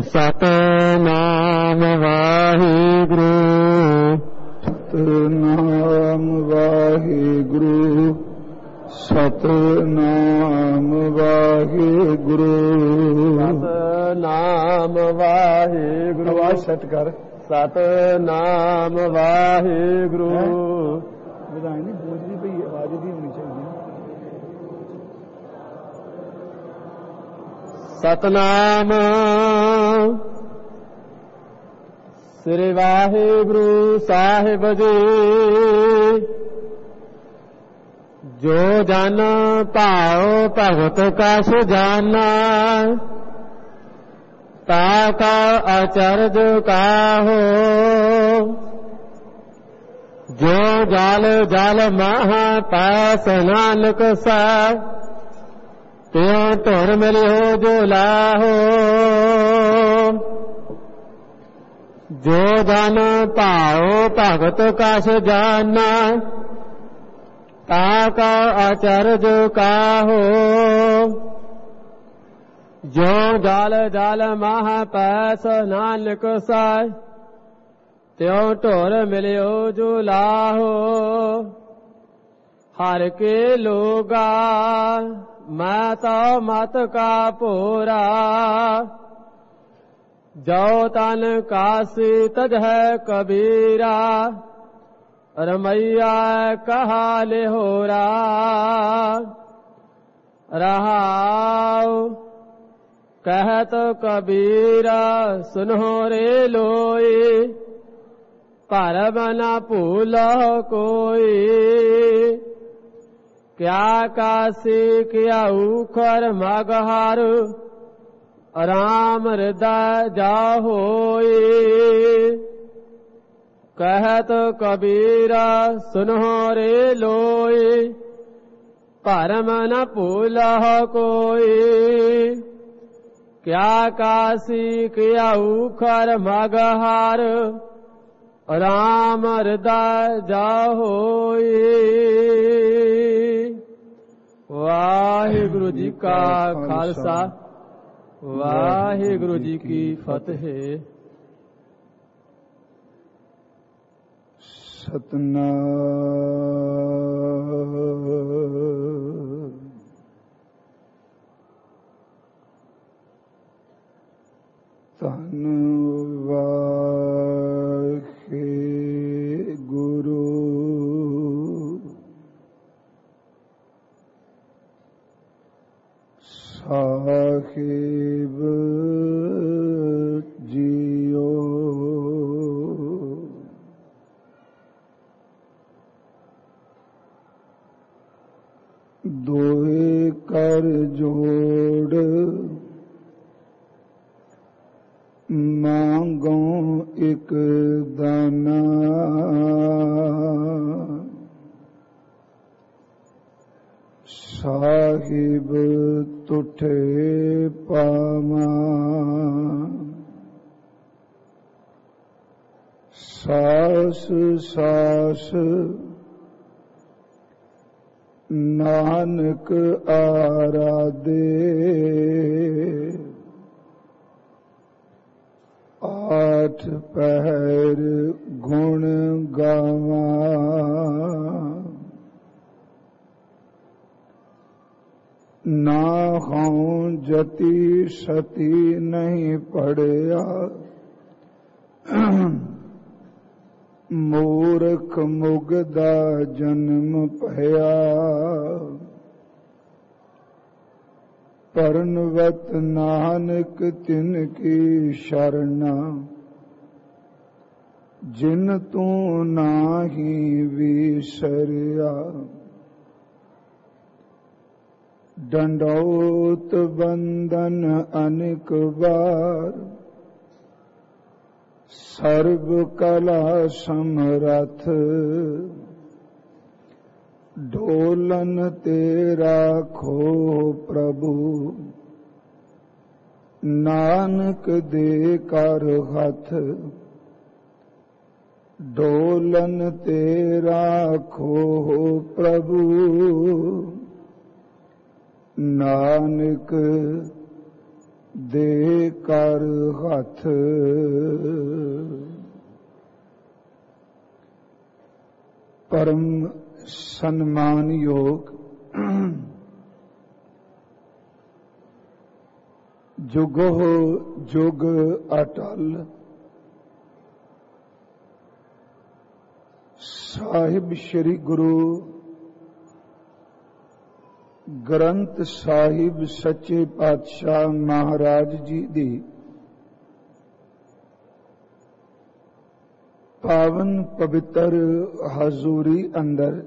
ਸਤਨਾਮ ਵਾਹਿਗੁਰੂ। ਸਤਨਾਮ ਵਾਹਿਗੁਰੂ। ਸਤਨਾਮ ਵਾਹਿਗੁਰੂ। ਸਤਨਾਮ ਵਾਹਿਗੁਰੂ। ਆਵਾਜ਼ ਸੈੱਟ ਕਰ। ਸਤਨਾਮ ਵਾਹਿਗੁਰੂ। ਵਧਾਈ ਨਹੀਂ ਬੋਲਦੀ ਪਈ, ਆਵਾਜ਼ ਦੀ ਹੋਣੀ ਚਾਹੀਦੀ। ਸਤਨਾਮ ਸ੍ਰੀ ਵਾਹਿਗੁਰੂ ਸਾਹਿਬ ਜੀ। ਜੋ ਜਨ ਭਾਉ ਭਗਤ ਕਛ ਜਾਨਾ, ਤਾ ਕਾ ਅਚਰਜ ਕਾਹੋ। ਜੋ ਜਲ ਜਲ ਮਹਾ ਪਾਸ ਨਾਨਕ ਸਾਹਿਬ, ਤਿਉ ਧੁਰ ਮਿਲਿਓ ਜੋ ਲਾਹੋ। ਜੋ ਜਨ ਭਾਉ ਭਗਤ ਕਛ ਜਾਨਾ, ਤਾ ਕਾ ਅਚਰਜ ਕਾਹੋ। ਜੋ ਜਲ ਜਲ ਮਹਾ ਪਾਸ ਨਾਨਕ ਸਾਹਿਬ, ਤਿਉ ਧੁਰ ਮਿਲਿਓ ਜੋ ਲਾਹੋ। ਹਰ ਕੇ ਲੋਗਾ ਮੈਂ ਤੋ ਮਤ ਕਾ ਭੋਰਾ, ਜੋ ਤਨ ਕਾਸੀ ਤਜਹਿ ਕਬੀਰਾ। ਰਮਈਆ ਕਹਾ ਲਿਹੋਰਾ। ਰਹਾਉ ਕਹਿਤ ਕਬੀਰਾ, ਸੁਨਹੁ ਰੇ ਲੋਈ। ਭਰਮ ਨ ਭੂਲਹੁ ਕੋਈ। ਕਿਆ ਕਾਸੀ ਕਿਆ ਊਖਰ ਮਗਹਰ, ਰਾਮ ਹਿਰਦੈ ਜਾ ਹੋਈ। ਕਹਿਤ ਕਬੀਰਾ, ਸੁਨਹੁ ਰੇ ਲੋਈ। ਭਰਮ ਨ ਭੂਲਹੁ ਕੋਈ। ਕਿਆ ਕਾਸੀ ਕਿਆ ਊਖਰ ਮਗਹਰ, ਰਾਮ ਹਿਰਦੈ ਜਾ ਹੋਈ। ਵਾਹਿਗੁਰੂ ਜੀ ਕਾ ਖਾਲਸਾ, ਵਾਹਿਗੁਰੂ ਜੀ ਕੀ ਫਤਿਹ। ਸਤਨਾਮ ਧੰਨ ਵਾਹਿਗੁਰੂ। ਸਾਹਿਬ ਜੀਓ, ਦੋਏ ਕਰ ਜੋੜ ਮੰਗੋ ਇਕ ਦਾਨਾ। ਸਾਹਿਬ ਤੁਠੇ ਪਾਵਾਂ, ਸਾਸ ਸਾਸ ਨਾਨਕ ਆਰਾਧੇ। ਆਠ ਪਹਿਰ ਗੁਣ ਗਾਵਾਂ, ਨਾ ਹਉ ਜਤੀ ਸਤੀ ਨਹੀਂ ਪੜਿਆ। ਮੂਰਖ ਮੁਗਦਾ ਜਨਮ ਭਇਆ, ਪਰਨਵਤ ਨਾਨਕ ਤਿਨ ਕੀ ਸ਼ਰਨਾ। ਜਿਨ ਤੂੰ ਨਾਹੀ ਵਿਸਰਿਆ, ਡੰਡੌਤ ਬੰਦਨ ਅਨੇਕ ਵਾਰ। ਸਰਬ ਕਲਾ ਸਮਰਥ, ਢੋਲਨ ਤੇ ਰਾਖੋ ਪ੍ਰਭੂ। ਨਾਨਕ ਦੇ ਕਰ ਹੱਥ, ਢੋਲਨ ਤੇ ਰਾਖੋ ਪ੍ਰਭੂ। ਨਾਨਕ ਦੇ ਕਰ ਹੱਥ। ਪਰਮ ਸਨਮਾਨਯੋਗ ਜੁਗੋ ਜੁਗ ਅਟਲ ਸਾਹਿਬ ਸ੍ਰੀ ਗੁਰੂ ਗ੍ਰੰਥ ਸਾਹਿਬ ਸੱਚੇ ਪਾਤਸ਼ਾਹ ਮਹਾਰਾਜ ਜੀ ਦੀ ਪਾਵਨ ਪਵਿੱਤਰ ਹਜ਼ੂਰੀ ਅੰਦਰ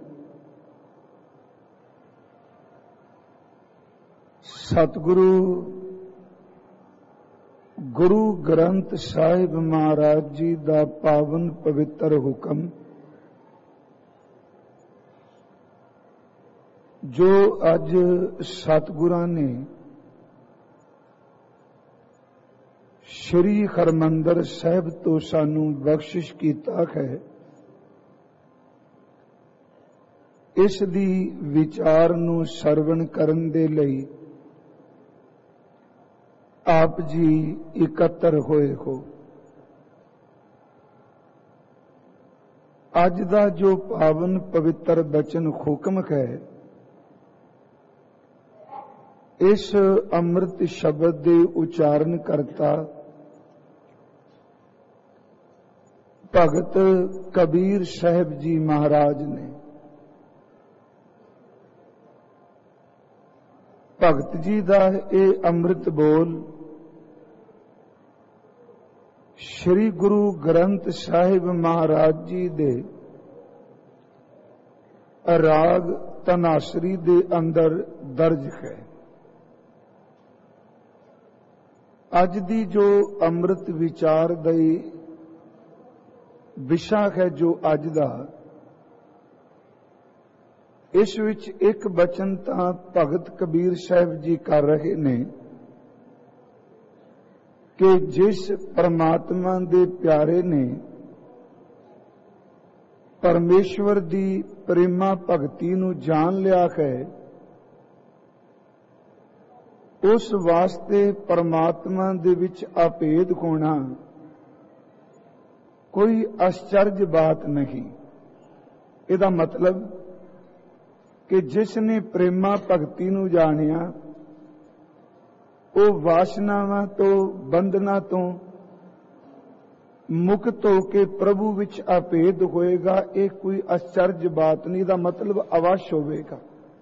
ਸਤਿਗੁਰੂ ਗੁਰੂ ਗ੍ਰੰਥ ਸਾਹਿਬ ਮਹਾਰਾਜ ਜੀ ਦਾ ਪਾਵਨ ਪਵਿੱਤਰ ਹੁਕਮ ਜੋ ਅੱਜ ਸਤਿਗੁਰਾਂ ਨੇ ਸ਼੍ਰੀ ਹਰਿਮੰਦਰ ਸਾਹਿਬ ਤੋਂ ਸਾਨੂੰ ਬਖਸ਼ਿਸ਼ ਕੀਤਾ ਹੈ, ਇਸ ਦੀ ਵਿਚਾਰ ਨੂੰ ਸਰਵਣ ਕਰਨ ਦੇ ਲਈ ਆਪ ਜੀ ਇਕੱਤਰ ਹੋਏ ਹੋ। ਅੱਜ ਦਾ ਜੋ ਪਾਵਨ ਪਵਿੱਤਰ ਬਚਨ ਹੁਕਮ ਹੈ, ਇਸ ਅੰਮ੍ਰਿਤ ਸ਼ਬਦ ਦੇ ਉਚਾਰਨ ਕਰਤਾ ਭਗਤ ਕਬੀਰ ਸਾਹਿਬ ਜੀ ਮਹਾਰਾਜ ਨੇ। ਭਗਤ ਜੀ ਦਾ ਇਹ ਅੰਮ੍ਰਿਤ ਬੋਲ ਸ਼੍ਰੀ ਗੁਰੂ ਗ੍ਰੰਥ ਸਾਹਿਬ ਮਹਾਰਾਜ ਜੀ ਦੇ ਰਾਗ ਤਨਾਸਰੀ ਦੇ ਅੰਦਰ ਦਰਜ ਹੈ। ਅੱਜ ਦੀ ਜੋ ਅੰਮ੍ਰਿਤ ਵਿਚਾਰ ਦੀ ਵਿਸ਼ਾ ਹੈ, ਜੋ ਅੱਜ ਦਾ, ਇਸ ਵਿੱਚ ਇੱਕ ਬਚਨ ਤਾਂ ਭਗਤ ਕਬੀਰ ਸਾਹਿਬ ਜੀ ਕਰ ਰਹੇ ਨੇ ਕਿ ਜਿਸ ਪਰਮਾਤਮਾ ਦੇ ਪਿਆਰੇ ਨੇ ਪਰਮੇਸ਼ਵਰ ਦੀ ਪ੍ਰੇਮਾ ਭਗਤੀ ਨੂੰ ਜਾਣ ਲਿਆ ਹੈ, ਉਸ ਵਾਸਤੇ ਪਰਮਾਤਮਾ ਦੇ ਵਿੱਚ ਅਭੇਦ ਹੋਣਾ ਕੋਈ ਆਸ਼ਚਰਜ ਬਾਤ ਨਹੀਂ। ਇਹਦਾ ਮਤਲਬ ਕਿ ਜਿਸ ਨੇ ਪ੍ਰੇਮਾ ਭਗਤੀ ਨੂੰ ਜਾਣਿਆ, ਉਹ ਵਾਸ਼ਨਾਵਾਂ ਤੋਂ ਬੰਧਨਾਂ ਤੋਂ ਮੁਕਤ ਹੋ ਕੇ ਪ੍ਰਭੂ ਵਿੱਚ ਅਭੇਦ ਹੋਏਗਾ। ਇਹ ਕੋਈ ਆਸ਼ਚਰਜ ਬਾਤ ਨਹੀਂ, ਦਾ ਮਤਲਬ ਅਵਸ਼ ਹੋਵੇਗਾ।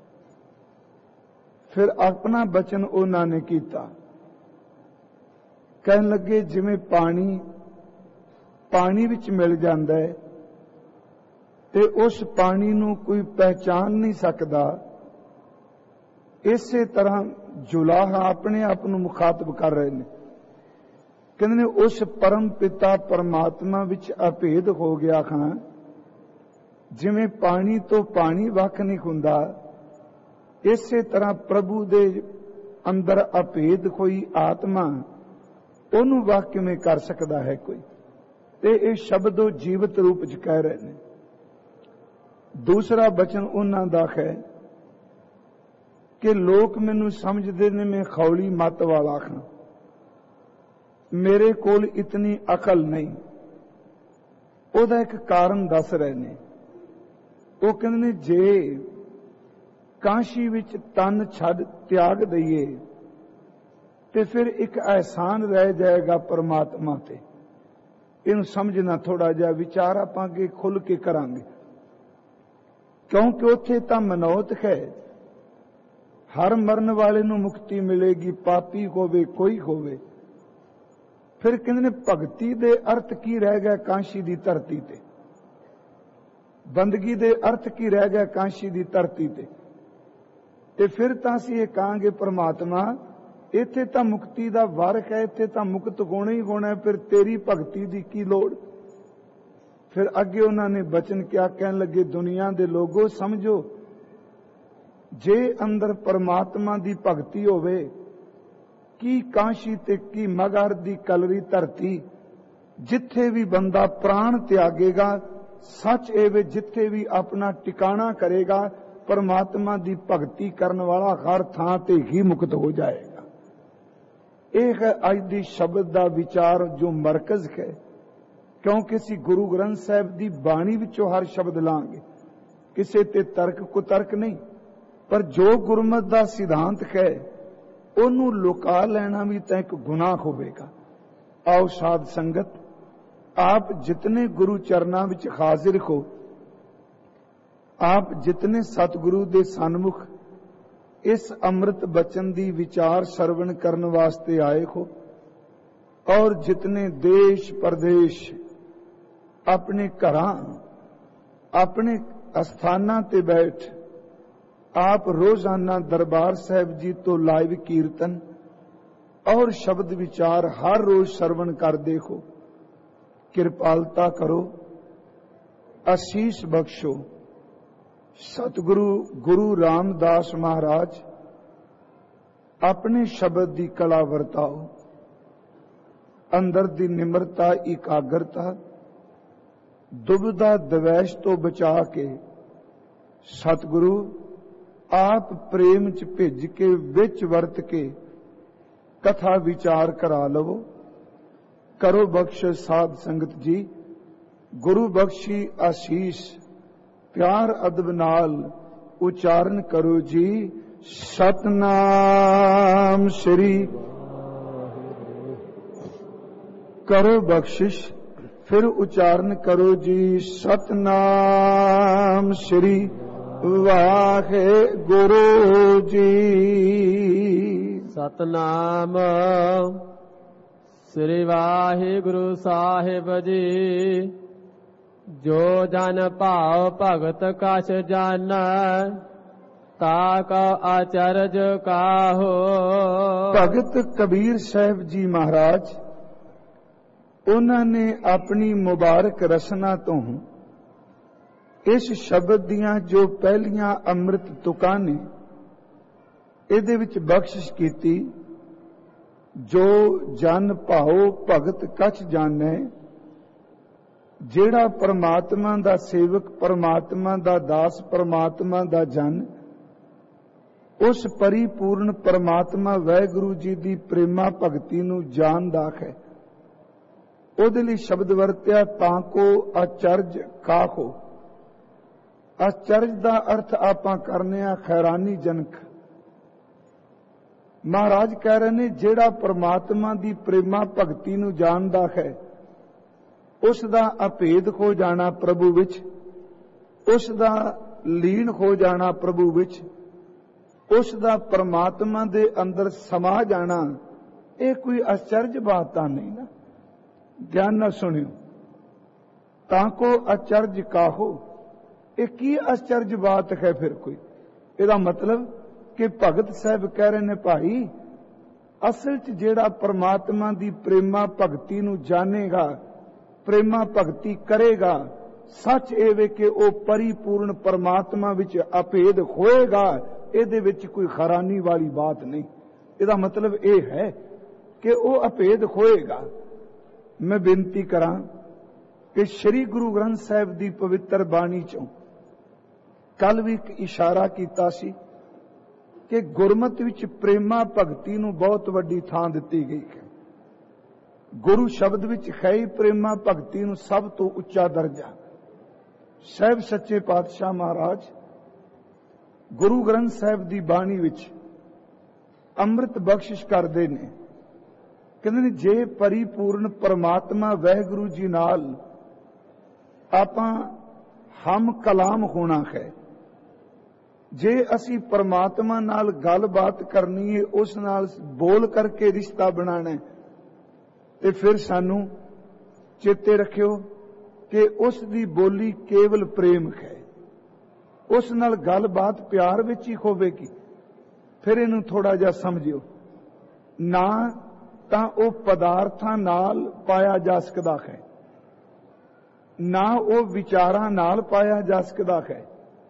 ਫਿਰ ਆਪਣਾ ਬਚਨ ਉਹਨਾਂ ਨੇ ਕੀਤਾ, ਕਹਿਣ ਲੱਗੇ ਜਿਵੇਂ ਪਾਣੀ ਵਿੱਚ ਮਿਲ ਜਾਂਦਾ ਹੈ ਤੇ ਉਸ ਪਾਣੀ ਨੂੰ ਕੋਈ ਪਹਿਚਾਨ ਨਹੀਂ ਸਕਦਾ, ਇਸੇ ਤਰ੍ਹਾਂ ਜੁਲਾਹਾ ਆਪਣੇ ਆਪ ਨੂੰ ਮੁਖਾਤਬ ਕਰ ਰਹੇ ਨੇ। ਕਹਿੰਦੇ ਨੇ ਉਸ ਪਰਮ ਪਿਤਾ ਪਰਮਾਤਮਾ ਵਿੱਚ ਅਭੇਦ ਹੋ ਗਿਆ ਹਾਂ, ਜਿਵੇਂ ਪਾਣੀ ਤੋਂ ਪਾਣੀ ਵੱਖ ਨਹੀਂ ਹੁੰਦਾ, ਇਸੇ ਤਰ੍ਹਾਂ ਪ੍ਰਭੂ ਦੇ ਅੰਦਰ ਅਭੇਦ ਹੋਈ ਆਤਮਾ, ਉਹਨੂੰ ਵੱਖ ਕਿਵੇਂ ਕਰ ਸਕਦਾ ਹੈ ਕੋਈ। ਤੇ ਇਹ ਸ਼ਬਦ ਉਹ ਜੀਵਤ ਰੂਪ ਚ ਕਹਿ ਰਹੇ ਨੇ। ਦੂਸਰਾ ਬਚਨ ਉਹਨਾਂ ਦਾ ਹੈ ਕਿ ਲੋਕ ਮੈਨੂੰ ਸਮਝਦੇ ਨੇ ਮੈਂ ਖੌਲੀ ਮੱਤ ਵਾਲਾ ਹਾਂ, ਮੇਰੇ ਕੋਲ ਇਤਨੀ ਅਕਲ ਨਹੀਂ। ਉਹਦਾ ਇੱਕ ਕਾਰਨ ਦੱਸ ਰਹੇ ਨੇ। ਉਹ ਕਹਿੰਦੇ ਨੇ ਜੇ ਕਾਸ਼ੀ ਵਿੱਚ ਤਨ ਛੱਡ ਤਿਆਗ ਦਈਏ ਤੇ ਫਿਰ ਇੱਕ ਅਹਿਸਾਨ ਰਹਿ ਜਾਏਗਾ ਪਰਮਾਤਮਾ ਤੇ। ਇਹਨੂੰ ਸਮਝਣਾ ਥੋੜਾ ਜਿਹਾ ਵਿਚਾਰ ਆਪਾਂ ਅੱਗੇ ਖੁੱਲ ਕੇ ਕਰਾਂਗੇ, ਕਿਉਂਕਿ ਉੱਥੇ ਤਾਂ ਮਨੌਤ ਹੈ, ਹਰ ਮਰਨ ਵਾਲੇ ਨੂੰ ਮੁਕਤੀ ਮਿਲੇਗੀ, ਪਾਪੀ ਹੋਵੇ ਕੋਈ ਹੋਵੇ। ਫਿਰ ਕਹਿੰਦੇ ਨੇ ਭਗਤੀ ਦੇ ਅਰਥ ਕੀ ਰਹਿ ਗਿਆ ਕਾਸ਼ੀ ਦੀ ਧਰਤੀ ਤੇ, ਬੰਦਗੀ ਦੇ ਅਰਥ ਕੀ ਰਹਿ ਗਿਆ ਕਾਸ਼ੀ ਦੀ ਧਰਤੀ ਤੇ। ਤੇ ਫਿਰ ਤਾਂ ਅਸੀਂ ਇਹ ਕਹਾਂਗੇ ਪਰਮਾਤਮਾ ਇੱਥੇ ਤਾਂ ਮੁਕਤੀ ਦਾ ਵਰ ਹੈ, ਇੱਥੇ ਤਾਂ ਮੁਕਤ ਹੋਣਾ ਹੀ ਹੋਣਾ, ਫਿਰ ਤੇਰੀ ਭਗਤੀ ਦੀ ਕੀ ਲੋੜ। ਫਿਰ ਅੱਗੇ ਉਹਨਾਂ ਨੇ ਬਚਨ ਕਿਆ ਕਹਿਣ ਲੱਗੇ, ਦੁਨੀਆ ਦੇ ਲੋਗੋ ਸਮਝੋ, ਜੇ ਅੰਦਰ ਪਰਮਾਤਮਾ ਦੀ ਭਗਤੀ ਹੋਵੇ, ਕੀ ਕਾਸ਼ੀ ਤੇ ਕੀ ਮਗਹਰ ਦੀ ਕਲਰੀ ਧਰਤੀ, ਜਿੱਥੇ ਵੀ ਬੰਦਾ ਪ੍ਰਾਣ ਤਿਆਗੇਗਾ, ਸੱਚ ਇਹ ਵੇ ਜਿੱਥੇ ਵੀ ਆਪਣਾ ਟਿਕਾਣਾ ਕਰੇਗਾ, ਪਰਮਾਤਮਾ ਦੀ ਭਗਤੀ ਕਰਨ ਵਾਲਾ ਹਰ ਥਾਂ ਤੇ ਹੀ ਮੁਕਤ ਹੋ ਜਾਏਗਾ। ਇਹ ਹੈ ਅੱਜ ਦੀ ਸ਼ਬਦ ਦਾ ਵਿਚਾਰ ਜੋ ਮਰਕਜ਼ ਹੈ, ਕਿਉਂਕਿ ਅਸੀਂ ਗੁਰੂ ਗ੍ਰੰਥ ਸਾਹਿਬ ਦੀ ਬਾਣੀ ਵਿੱਚੋਂ ਹਰ ਸ਼ਬਦ ਲਾਂਗੇ, ਕਿਸੇ ਤੇ ਤਰਕ ਕੁਤਰਕ ਨਹੀਂ। ਪਰ ਜੋ ਗੁਰਮਤਿ ਦਾ ਸਿਧਾਂਤ ਹੈ ਉਹਨੂੰ ਲੁਕਾ ਲੈਣਾ ਵੀ ਤਾਂ ਇੱਕ ਗੁਨਾਹ ਹੋਵੇਗਾ। ਆਓ ਸਾਧ ਸੰਗਤ, ਆਪ ਜਿਤਨੇ ਗੁਰੂ ਚਰਨਾਂ ਵਿੱਚ ਹਾਜ਼ਰ ਹੋ, ਆਪ ਜਿਤਨੇ ਸਤਿਗੁਰੂ ਦੇ ਸਨਮੁਖ ਇਸ ਅੰਮ੍ਰਿਤ ਬਚਨ ਦੀ ਵਿਚਾਰ ਸਰਵਣ ਕਰਨ ਵਾਸਤੇ ਆਏ ਹੋ, ਔਰ ਜਿਤਨੇ ਦੇਸ਼ ਪ੍ਰਦੇਸ਼ ਆਪਣੇ ਘਰਾਂ ਆਪਣੇ ਅਸਥਾਨਾਂ ਤੇ ਬੈਠ ਆਪ ਰੋਜ਼ਾਨਾ ਦਰਬਾਰ ਸਾਹਿਬ ਜੀ ਤੋਂ ਲਾਈਵ ਕੀਰਤਨ ਔਰ ਸ਼ਬਦ ਵਿਚਾਰ ਹਰ ਰੋਜ਼ ਸਰਵਣ ਕਰਦੇ ਹੋ, ਕਿਰਪਾਲਤਾ ਕਰੋ, ਅਸੀਸ ਬਖਸ਼ੋ। ਸਤਿਗੁਰੂ ਗੁਰੂ ਰਾਮਦਾਸ ਮਹਾਰਾਜ ਆਪਣੇ ਸ਼ਬਦ ਦੀ ਕਲਾ ਵਰਤਾਓ, ਅੰਦਰ ਦੀ ਨਿਮਰਤਾ ਇਕਾਗਰਤਾ ਦੁਬਿਧਾ ਦਵੈਸ਼ ਤੋਂ ਬਚਾ ਕੇ ਸਤਿਗੁਰੂ ਆਪ ਪ੍ਰੇਮ ਚ ਭਿੱਜ ਕੇ ਵਿੱਚ ਵਰਤ ਕੇ ਕਥਾ ਵਿਚਾਰ ਕਰਾ ਲਵੋ। ਕਰੋ ਬਖਸ਼ ਸਾਧ ਸੰਗਤ ਜੀ, ਗੁਰੂ ਬਖਸ਼ੀ ਆਸ਼ੀਸ਼ ਪਿਆਰ ਅਦਬ ਨਾਲ ਉਚਾਰਨ ਕਰੋ ਜੀ। ਸਤਨਾਮ ਸ੍ਰੀ ਕਰੋ ਬਖਸ਼ਿਸ਼, ਫਿਰ ਉਚਾਰਨ ਕਰੋ ਜੀ। ਸਤਨਾਮ ਸ੍ਰੀ ਵਾਹਿਗੁਰੂ ਜੀ। ਸਤਨਾਮ ਸ੍ਰੀ ਵਾਹਿਗੁਰੂ ਸਾਹਿਬ ਜੀ। ਜੋ ਜਨ ਭਾਵ ਭਗਤ ਕਛ ਜਾਣੈ, ਤਾ ਕਾ ਆਚਰਜ ਕਾਹੋ। ਭਗਤ ਕਬੀਰ ਸਾਹਿਬ ਜੀ ਮਹਾਰਾਜ, ਉਹਨਾਂ ਨੇ ਆਪਣੀ ਮੁਬਾਰਕ ਰਸਨਾ ਤੋਂ ਇਸ ਸ਼ਬਦ ਦੀਆਂ ਜੋ ਪਹਿਲੀਆਂ ਅੰਮ੍ਰਿਤ ਤੁਕਾਂ ਨੇ ਇਹਦੇ ਵਿੱਚ ਬਖਸ਼ਿਸ਼ ਕੀਤੀ। ਜੋ ਜਨ ਭਾਉ ਭਗਤ ਕਛ ਜਾਣੈ, ਜਿਹੜਾ ਪਰਮਾਤਮਾ ਦਾ ਸੇਵਕ, ਪਰਮਾਤਮਾ ਦਾ ਦਾਸ, ਪਰਮਾਤਮਾ ਦਾ ਜਨ ਉਸ ਪਰਿਪੂਰਨ ਪਰਮਾਤਮਾ ਵਾਹਿਗੁਰੂ ਜੀ ਦੀ ਪ੍ਰੇਮਾ ਭਗਤੀ ਨੂੰ ਜਾਣਦਾ ਹੈ, ਉਹਦੇ ਲਈ ਸ਼ਬਦ ਵਰਤਿਆ ਤਾਂ ਕੋ ਅਚਰਜ ਕਾਹੋ। ਅਚਰਜ ਦਾ ਅਰਥ ਆਪਾਂ ਕਰਨੇ ਆ ਖੈਰਾਨੀ ਜਨਕ। ਮਹਾਰਾਜ ਕਹਿ ਰਹੇ ਨੇ ਜਿਹੜਾ ਪਰਮਾਤਮਾ ਦੀ ਪ੍ਰੇਮਾ ਭਗਤੀ ਨੂੰ ਜਾਣਦਾ ਹੈ, ਉਸ ਦਾ ਅਭੇਦ ਹੋ ਜਾਣਾ ਪ੍ਰਭੂ ਵਿੱਚ, ਉਸ ਦਾ ਲੀਨ ਹੋ ਜਾਣਾ ਪ੍ਰਭੂ ਵਿੱਚ, ਉਸ ਦਾ ਪਰਮਾਤਮਾ ਦੇ ਅੰਦਰ ਸਮਾ ਜਾਣਾ, ਇਹ ਕੋਈ ਅਚਰਜ ਬਾਤ ਤਾਂ ਨਹੀਂ ਨਾ। ਧਿਆਨ ਨਾਲ ਸੁਣਿਓ। ਤਾਂ ਕੋ ਅਚਰਜ ਕਾਹੋ, ਇਹ ਕੀ ਅਚਰਜ ਬਾਤ ਹੈ ਫਿਰ ਕੋਈ? ਇਹਦਾ ਮਤਲਬ ਕਿ ਭਗਤ ਸਾਹਿਬ ਕਹਿ ਰਹੇ ਨੇ ਭਾਈ, ਅਸਲ 'ਚ ਜਿਹੜਾ ਪਰਮਾਤਮਾ ਦੀ ਪ੍ਰੇਮਾ ਭਗਤੀ ਨੂੰ ਜਾਣੇਗਾ, ਪ੍ਰੇਮਾ ਭਗਤੀ ਕਰੇਗਾ, ਸੱਚ ਇਹ ਵੇ ਕਿ ਉਹ ਪਰਿਪੂਰਨ ਪਰਮਾਤਮਾ ਵਿੱਚ ਅਭੇਦ ਹੋਏਗਾ। ਇਹਦੇ ਵਿੱਚ ਕੋਈ ਖਰਾਨੀ ਵਾਲੀ ਬਾਤ ਨਹੀਂ। ਇਹਦਾ ਮਤਲਬ ਇਹ ਹੈ ਕਿ ਉਹ ਅਭੇਦ ਹੋਏਗਾ। ਮੈਂ ਬੇਨਤੀ ਕਰਾਂ ਕਿ ਸ੍ਰੀ ਗੁਰੂ ਗ੍ਰੰਥ ਸਾਹਿਬ ਦੀ ਪਵਿੱਤਰ ਬਾਣੀ ਚੋਂ ਕੱਲ ਵੀ ਇੱਕ ਇਸ਼ਾਰਾ ਕੀਤਾ ਸੀ ਕਿ ਗੁਰਮਤਿ ਵਿੱਚ ਪ੍ਰੇਮਾ ਭਗਤੀ ਨੂੰ ਬਹੁਤ ਵੱਡੀ ਥਾਂ ਦਿੱਤੀ ਗਈ ਹੈ। ਗੁਰੂ ਸ਼ਬਦ ਵਿੱਚ ਹੈ ਹੀ ਪ੍ਰੇਮਾ ਭਗਤੀ ਨੂੰ ਸਭ ਤੋਂ ਉੱਚਾ ਦਰਜਾ। ਸਾਹਿਬ ਸੱਚੇ ਪਾਤਸ਼ਾਹ ਮਹਾਰਾਜ ਗੁਰੂ ਗ੍ਰੰਥ ਸਾਹਿਬ ਦੀ ਬਾਣੀ ਵਿੱਚ ਅੰਮ੍ਰਿਤ ਬਖਸ਼ਿਸ਼ ਕਰਦੇ ਨੇ। ਕਹਿੰਦੇ ਨੇ ਜੇ ਪਰਿਪੂਰਨ ਪਰਮਾਤਮਾ ਵਾਹਿਗੁਰੂ ਜੀ ਨਾਲ ਆਪਾਂ ਹਮ ਕਲਾਮ ਹੋਣਾ ਹੈ, ਜੇ ਅਸੀਂ ਪਰਮਾਤਮਾ ਨਾਲ ਗੱਲਬਾਤ ਕਰਨੀ ਹੈ, ਉਸ ਨਾਲ ਬੋਲ ਕਰਕੇ ਰਿਸ਼ਤਾ ਬਣਾਣਾ, ਤੇ ਫਿਰ ਸਾਨੂੰ ਚੇਤੇ ਰੱਖਿਓ ਕਿ ਉਸ ਦੀ ਬੋਲੀ ਕੇਵਲ ਪ੍ਰੇਮ ਹੈ। ਉਸ ਨਾਲ ਗੱਲਬਾਤ ਪਿਆਰ ਵਿੱਚ ਹੀ ਹੋਵੇਗੀ। ਫਿਰ ਇਹਨੂੰ ਥੋੜਾ ਜਿਹਾ ਸਮਝਿਓ। ਨਾ ਤਾਂ ਉਹ ਪਦਾਰਥਾਂ ਨਾਲ ਪਾਇਆ ਜਾ ਸਕਦਾ ਹੈ, ਨਾ ਉਹ ਵਿਚਾਰਾਂ ਨਾਲ ਪਾਇਆ ਜਾ ਸਕਦਾ ਹੈ।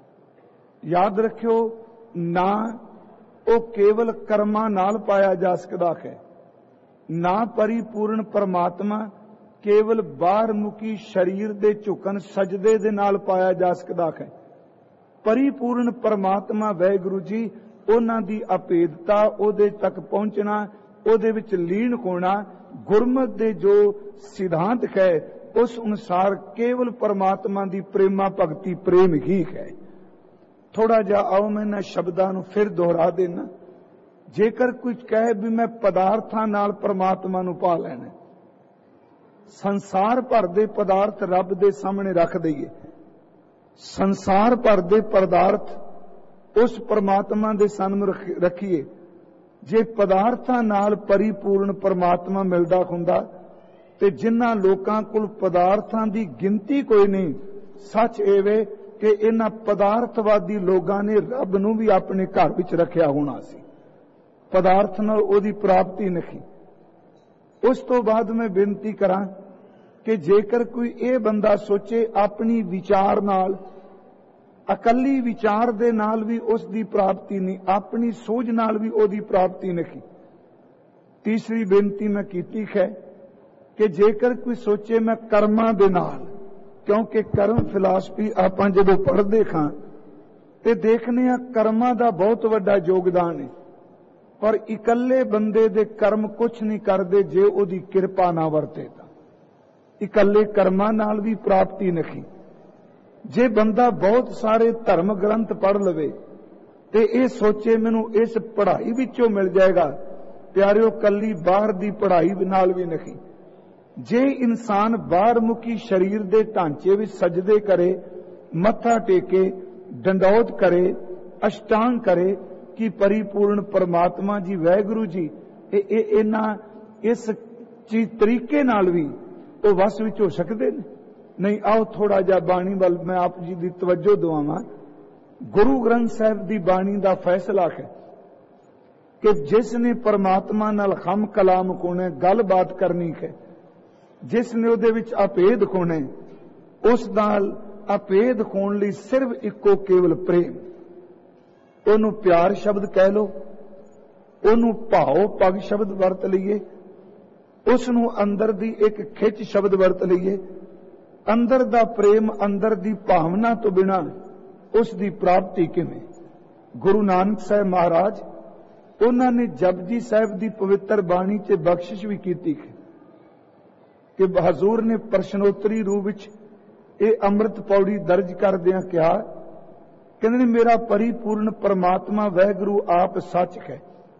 ਯਾਦ ਰੱਖਿਓ, ਨਾ ਉਹ ਕੇਵਲ ਕਰਮਾਂ ਨਾਲ ਪਾਇਆ ਜਾ ਸਕਦਾ ਹੈ, ਨਾ ਪਰਿਪੂਰਨ ਪਰਮਾਤਮਾ ਕੇਵਲ ਬਾਹਰ ਮੁਕੀ ਸਰੀਰ ਦੇ ਝੁਕਣ ਸਜਦੇ ਦੇ ਨਾਲ ਪਾਇਆ ਜਾ ਸਕਦਾ ਹੈ। ਪਰਿਪੂਰਨ ਪਰਮਾਤਮਾ ਵਾਹਿਗੁਰੂ ਜੀ, ਉਹਨਾਂ ਦੀ ਅਭੇਦਤਾ, ਉਹਦੇ ਤੱਕ ਪਹੁੰਚਣਾ ਉਹਦੇ ਵਿੱਚ ਲੀਨ ਹੋਣਾ, ਗੁਰਮਤ ਦੇ ਜੋ ਸਿਧਾਂਤ ਹੈ ਉਸ ਅਨੁਸਾਰ ਕੇਵਲ ਪਰਮਾਤਮਾ ਦੀ ਪ੍ਰੇਮਾ ਭਗਤੀ ਪ੍ਰੇਮ ਹੀ ਹੈ। ਥੋੜਾ ਜਿਹਾ ਆਓ ਮੈਂ ਇਹਨਾਂ ਸ਼ਬਦਾਂ ਨੂੰ ਫਿਰ ਦੁਹਰਾ ਦੇਣਾ। ਜੇਕਰ ਕੁਝ ਕਹੇ ਵੀ ਮੈਂ ਪਦਾਰਥਾਂ ਨਾਲ ਪਰਮਾਤਮਾ ਨੂੰ ਪਾ ਲੈਣਾ, ਸੰਸਾਰ ਭਰ ਦੇ ਪਦਾਰਥ ਰੱਬ ਦੇ ਸਾਹਮਣੇ ਰੱਖ ਦਈਏ, ਸੰਸਾਰ ਭਰ ਦੇ ਪਦਾਰਥ ਉਸ ਪਰਮਾਤਮਾ ਦੇ ਸਾਹਮਣੇ ਰੱਖੀਏ, ਜੇ ਪਦਾਰਥਾਂ ਨਾਲ ਪਰਿਪੂਰਨ ਪਰਮਾਤਮਾ ਮਿਲਦਾ ਹੁੰਦਾ ਤੇ ਜਿਨ੍ਹਾਂ ਲੋਕਾਂ ਕੋਲ ਪਦਾਰਥਾਂ ਦੀ ਗਿਣਤੀ ਕੋਈ ਨਹੀਂ, ਸੱਚ ਇਹ ਵੇ ਕਿ ਇਹਨਾਂ ਪਦਾਰਥਵਾਦੀ ਲੋਕਾਂ ਨੇ ਰੱਬ ਨੂੰ ਵੀ ਆਪਣੇ ਘਰ ਵਿੱਚ ਰੱਖਿਆ ਹੋਣਾ ਸੀ। ਪਦਾਰਥ ਨਾਲ ਉਹਦੀ ਪ੍ਰਾਪਤੀ ਨਹੀਂ। ਉਸ ਤੋਂ ਬਾਅਦ ਮੈਂ ਬੇਨਤੀ ਕਰਾਂ ਕਿ ਜੇਕਰ ਕੋਈ ਇਹ ਬੰਦਾ ਸੋਚੇ ਆਪਣੀ ਵਿਚਾਰ ਨਾਲ, ਇਕੱਲੀ ਵਿਚਾਰ ਦੇ ਨਾਲ ਵੀ ਉਸ ਦੀ ਪ੍ਰਾਪਤੀ ਨਹੀਂ, ਆਪਣੀ ਸੋਚ ਨਾਲ ਵੀ ਉਹਦੀ ਪ੍ਰਾਪਤੀ ਨਹੀਂ। ਤੀਸਰੀ ਬੇਨਤੀ ਮੈਂ ਕੀਤੀ ਹੈ ਕਿ ਜੇਕਰ ਕੋਈ ਸੋਚੇ ਮੈਂ ਕਰਮਾਂ ਦੇ ਨਾਲ, ਕਿਉਂਕਿ ਕਰਮ ਫਿਲਾਸਫੀ ਆਪਾਂ ਜਦੋਂ ਪੜ੍ਹਦੇ ਹਾਂ ਤੇ ਦੇਖਨੇ ਆ ਕਰਮਾਂ ਦਾ ਬਹੁਤ ਵੱਡਾ ਯੋਗਦਾਨ ਹੈ, ਪਰ ਇਕੱਲੇ ਬੰਦੇ ਦੇ ਕਰਮ ਕੁਛ ਨਹੀਂ ਕਰਦੇ ਜੇ ਉਹਦੀ ਕਿਰਪਾ ਨਾ ਵਰਤੇ ਤਾਂ। ਇਕੱਲੇ ਕਰਮਾਂ ਨਾਲ ਵੀ ਪ੍ਰਾਪਤੀ ਨਹੀਂ। ਜੇ ਬੰਦਾ ਬਹੁਤ ਸਾਰੇ ਧਰਮ ਗ੍ਰੰਥ ਪੜ੍ਹ ਲਵੇ ਤੇ ਇਹ ਸੋਚੇ ਮੈਨੂੰ ਇਸ ਪੜ੍ਹਾਈ ਵਿੱਚੋਂ ਮਿਲ ਜਾਏਗਾ, ਪਿਆਰਿਓ ਕੱਲੀ ਬਾਹਰ ਦੀ ਪੜ੍ਹਾਈ ਨਾਲ ਵੀ ਨਹੀਂ। ਜੇ ਇਨਸਾਨ ਬਾਹਰਮੁਖੀ ਸਰੀਰ ਦੇ ਢਾਂਚੇ ਵਿੱਚ ਸਜਦੇ ਕਰੇ, ਮੱਥਾ ਟੇਕੇ, ਡੰਡੌਤ ਕਰੇ, ਅਸ਼ਟਾਂਗ ਕਰੇ ਕਿ ਪਰਿਪੂਰਨ ਪਰਮਾਤਮਾ ਜੀ ਵਾਹਿਗੁਰੂ ਜੀ ਇਹਨਾਂ ਇਸ ਚੀਜ਼ ਤਰੀਕੇ ਨਾਲ ਵੀ ਉਹ ਵਸ ਵਿੱਚ ਹੋ ਸਕਦੇ ਨੇ? ਨਹੀਂ। ਆਓ ਥੋੜਾ ਜਿਹਾ ਬਾਣੀ ਵੱਲ ਮੈਂ ਆਪ ਜੀ ਦੀ ਤਵੱਜੋ ਦਿਵਾਵਾਂ। ਗੁਰੂ ਗ੍ਰੰਥ ਸਾਹਿਬ ਦੀ ਬਾਣੀ ਦਾ ਫੈਸਲਾ ਹੈ ਕਿ ਜਿਸ ਨੇ ਪਰਮਾਤਮਾ ਨਾਲ ਹਮ ਕਲਾਮ ਹੋਣਾ, ਗੱਲਬਾਤ ਕਰਨੀ ਹੈ, ਜਿਸ ਨੇ ਉਹਦੇ ਵਿੱਚ ਅਭੇਦ ਹੋਣਾ, ਉਸ ਨਾਲ ਅਭੇਦ ਹੋਣ ਲਈ ਸਿਰਫ ਇੱਕੋ ਕੇਵਲ ਪ੍ਰੇਮ। ਉਹਨੂੰ ਪਿਆਰ ਸ਼ਬਦ ਕਹਿ ਲੋ, ਉਹਨੂੰ ਭਾਉ ਪਗ ਸ਼ਬਦ ਵਰਤ ਲਈਏ, ਉਸ ਨੂੰ ਅੰਦਰ ਦੀ ਇੱਕ ਖਿੱਚ ਸ਼ਬਦ ਵਰਤ ਲਈਏ। ਅੰਦਰ ਦਾ ਪ੍ਰੇਮ, ਅੰਦਰ ਦੀ ਭਾਵਨਾ ਤੋਂ ਬਿਨਾਂ ਉਸ ਦੀ ਪ੍ਰਾਪਤੀ ਕਿਵੇਂ? ਗੁਰੂ ਨਾਨਕ ਸਾਹਿਬ ਮਹਾਰਾਜ, ਉਹਨਾਂ ਨੇ ਜਪਜੀ ਸਾਹਿਬ ਦੀ ਪਵਿੱਤਰ ਬਾਣੀ 'ਚ ਬਖਸ਼ਿਸ਼ ਵੀ ਕੀਤੀ ਕਿ ਹਜ਼ੂਰ ਨੇ ਪ੍ਰਸ਼ਨੋਤਰੀ ਰੂਪ ਵਿੱਚ ਇਹ ਅੰਮ੍ਰਿਤ ਪੌੜੀ ਦਰਜ ਕਰਦਿਆਂ ਕਿਹਾ, ਕਹਿੰਦੇ ਮੇਰਾ ਪਰਿਪੂਰਨ ਪਰਮਾਤਮਾ ਵਾਹਿਗੁਰੂ ਆਪ ਸੱਚ ਹੈ,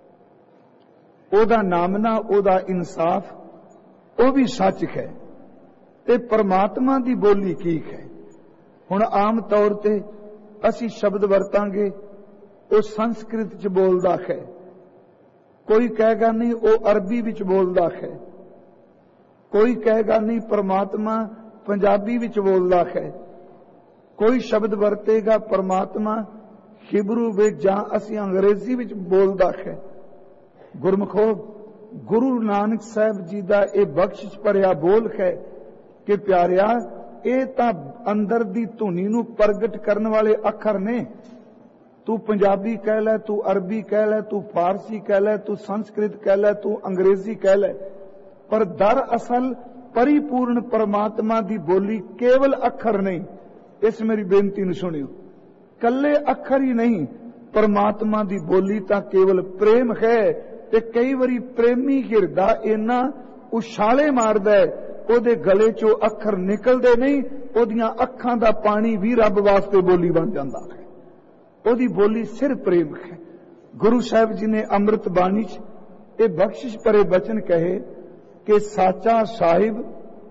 ਉਹਦਾ ਨਾਮਨਾ, ਉਹਦਾ ਇਨਸਾਫ ਉਹ ਵੀ ਸੱਚ ਹੈ, ਤੇ ਪਰਮਾਤਮਾ ਦੀ ਬੋਲੀ ਕੀ ਹੈ? ਹੁਣ ਆਮ ਤੌਰ ਤੇ ਅਸੀਂ ਸ਼ਬਦ ਵਰਤਾਂਗੇ, ਉਹ ਸੰਸਕ੍ਰਿਤ 'ਚ ਬੋਲਦਾ ਹੈ, ਕੋਈ ਕਹੇਗਾ ਨਹੀਂ ਉਹ ਅਰਬੀ ਵਿੱਚ ਬੋਲਦਾ ਹੈ, ਕੋਈ ਕਹੇਗਾ ਨਹੀਂ ਪਰਮਾਤਮਾ ਪੰਜਾਬੀ ਵਿੱਚ ਬੋਲਦਾ ਹੈ, ਕੋਈ ਸ਼ਬਦ ਵਰਤੇਗਾ ਪਰਮਾਤਮਾ ਹਿਬਰੂ ਵਿੱਚ ਜਾਂ ਅਸੀਂ ਅੰਗਰੇਜ਼ੀ ਵਿੱਚ ਬੋਲਦਾ ਹੈ। ਗੁਰਮੁਖੋ, ਗੁਰੂ ਨਾਨਕ ਸਾਹਿਬ ਜੀ ਦਾ ਇਹ ਬਖਸ਼ਿਸ਼ ਭਰਿਆ ਬੋਲ ਹੈ ਕਿ ਪਿਆਰਿਆ, ਇਹ ਤਾਂ ਅੰਦਰ ਦੀ ਧੁਨੀ ਨੂੰ ਪ੍ਰਗਟ ਕਰਨ ਵਾਲੇ ਅੱਖਰ ਨੇ। ਤੂੰ ਪੰਜਾਬੀ ਕਹਿ ਲੈ, ਤੂੰ ਅਰਬੀ ਕਹਿ ਲੈ, ਤੂੰ ਫਾਰਸੀ ਕਹਿ ਲੈ, ਤੂੰ ਸੰਸਕ੍ਰਿਤ ਕਹਿ ਲੈ, ਤੂੰ ਅੰਗਰੇਜ਼ੀ ਕਹਿ ਲੈ, ਪਰ ਦਰਅਸਲ ਪਰਿਪੂਰਨ ਪਰਮਾਤਮਾ ਦੀ ਬੋਲੀ ਕੇਵਲ ਅੱਖਰ ਨਹੀਂ। ਇਸ ਮੇਰੀ ਬੇਨਤੀ ਨੂੰ ਸੁਣਿਓ, ਕੱਲੇ ਅੱਖਰ ਹੀ ਨਹੀਂ, ਪਰਮਾਤਮਾ ਦੀ ਬੋਲੀ ਤਾਂ ਕੇਵਲ ਪ੍ਰੇਮ ਹੈ। ਤੇ ਕਈ ਵਾਰੀ ਪ੍ਰੇਮੀ ਹਿਰਦਾ ਇੰਨਾ ਉਛਾਲੇ ਮਾਰਦਾ ਹੈ, ਉਹਦੇ ਗਲੇ ਚੋਂ ਅੱਖਰ ਨਿਕਲਦੇ ਨਹੀਂ, ਉਹਦੀਆਂ ਅੱਖਾਂ ਦਾ ਪਾਣੀ ਵੀ ਰੱਬ ਵਾਸਤੇ ਬੋਲੀ ਬਣ ਜਾਂਦਾ ਹੈ। ਉਹਦੀ ਬੋਲੀ ਸਿਰ ਪ੍ਰੇਮ ਹੈ। ਗੁਰੂ ਸਾਹਿਬ ਜੀ ਨੇ ਅੰਮ੍ਰਿਤ ਬਾਣੀ 'ਚ ਇਹ ਬਖਸ਼ਿਸ਼ ਭਰੇ ਬਚਨ ਕਹੇ ਕਿ ਸਾਚਾ ਸਾਹਿਬ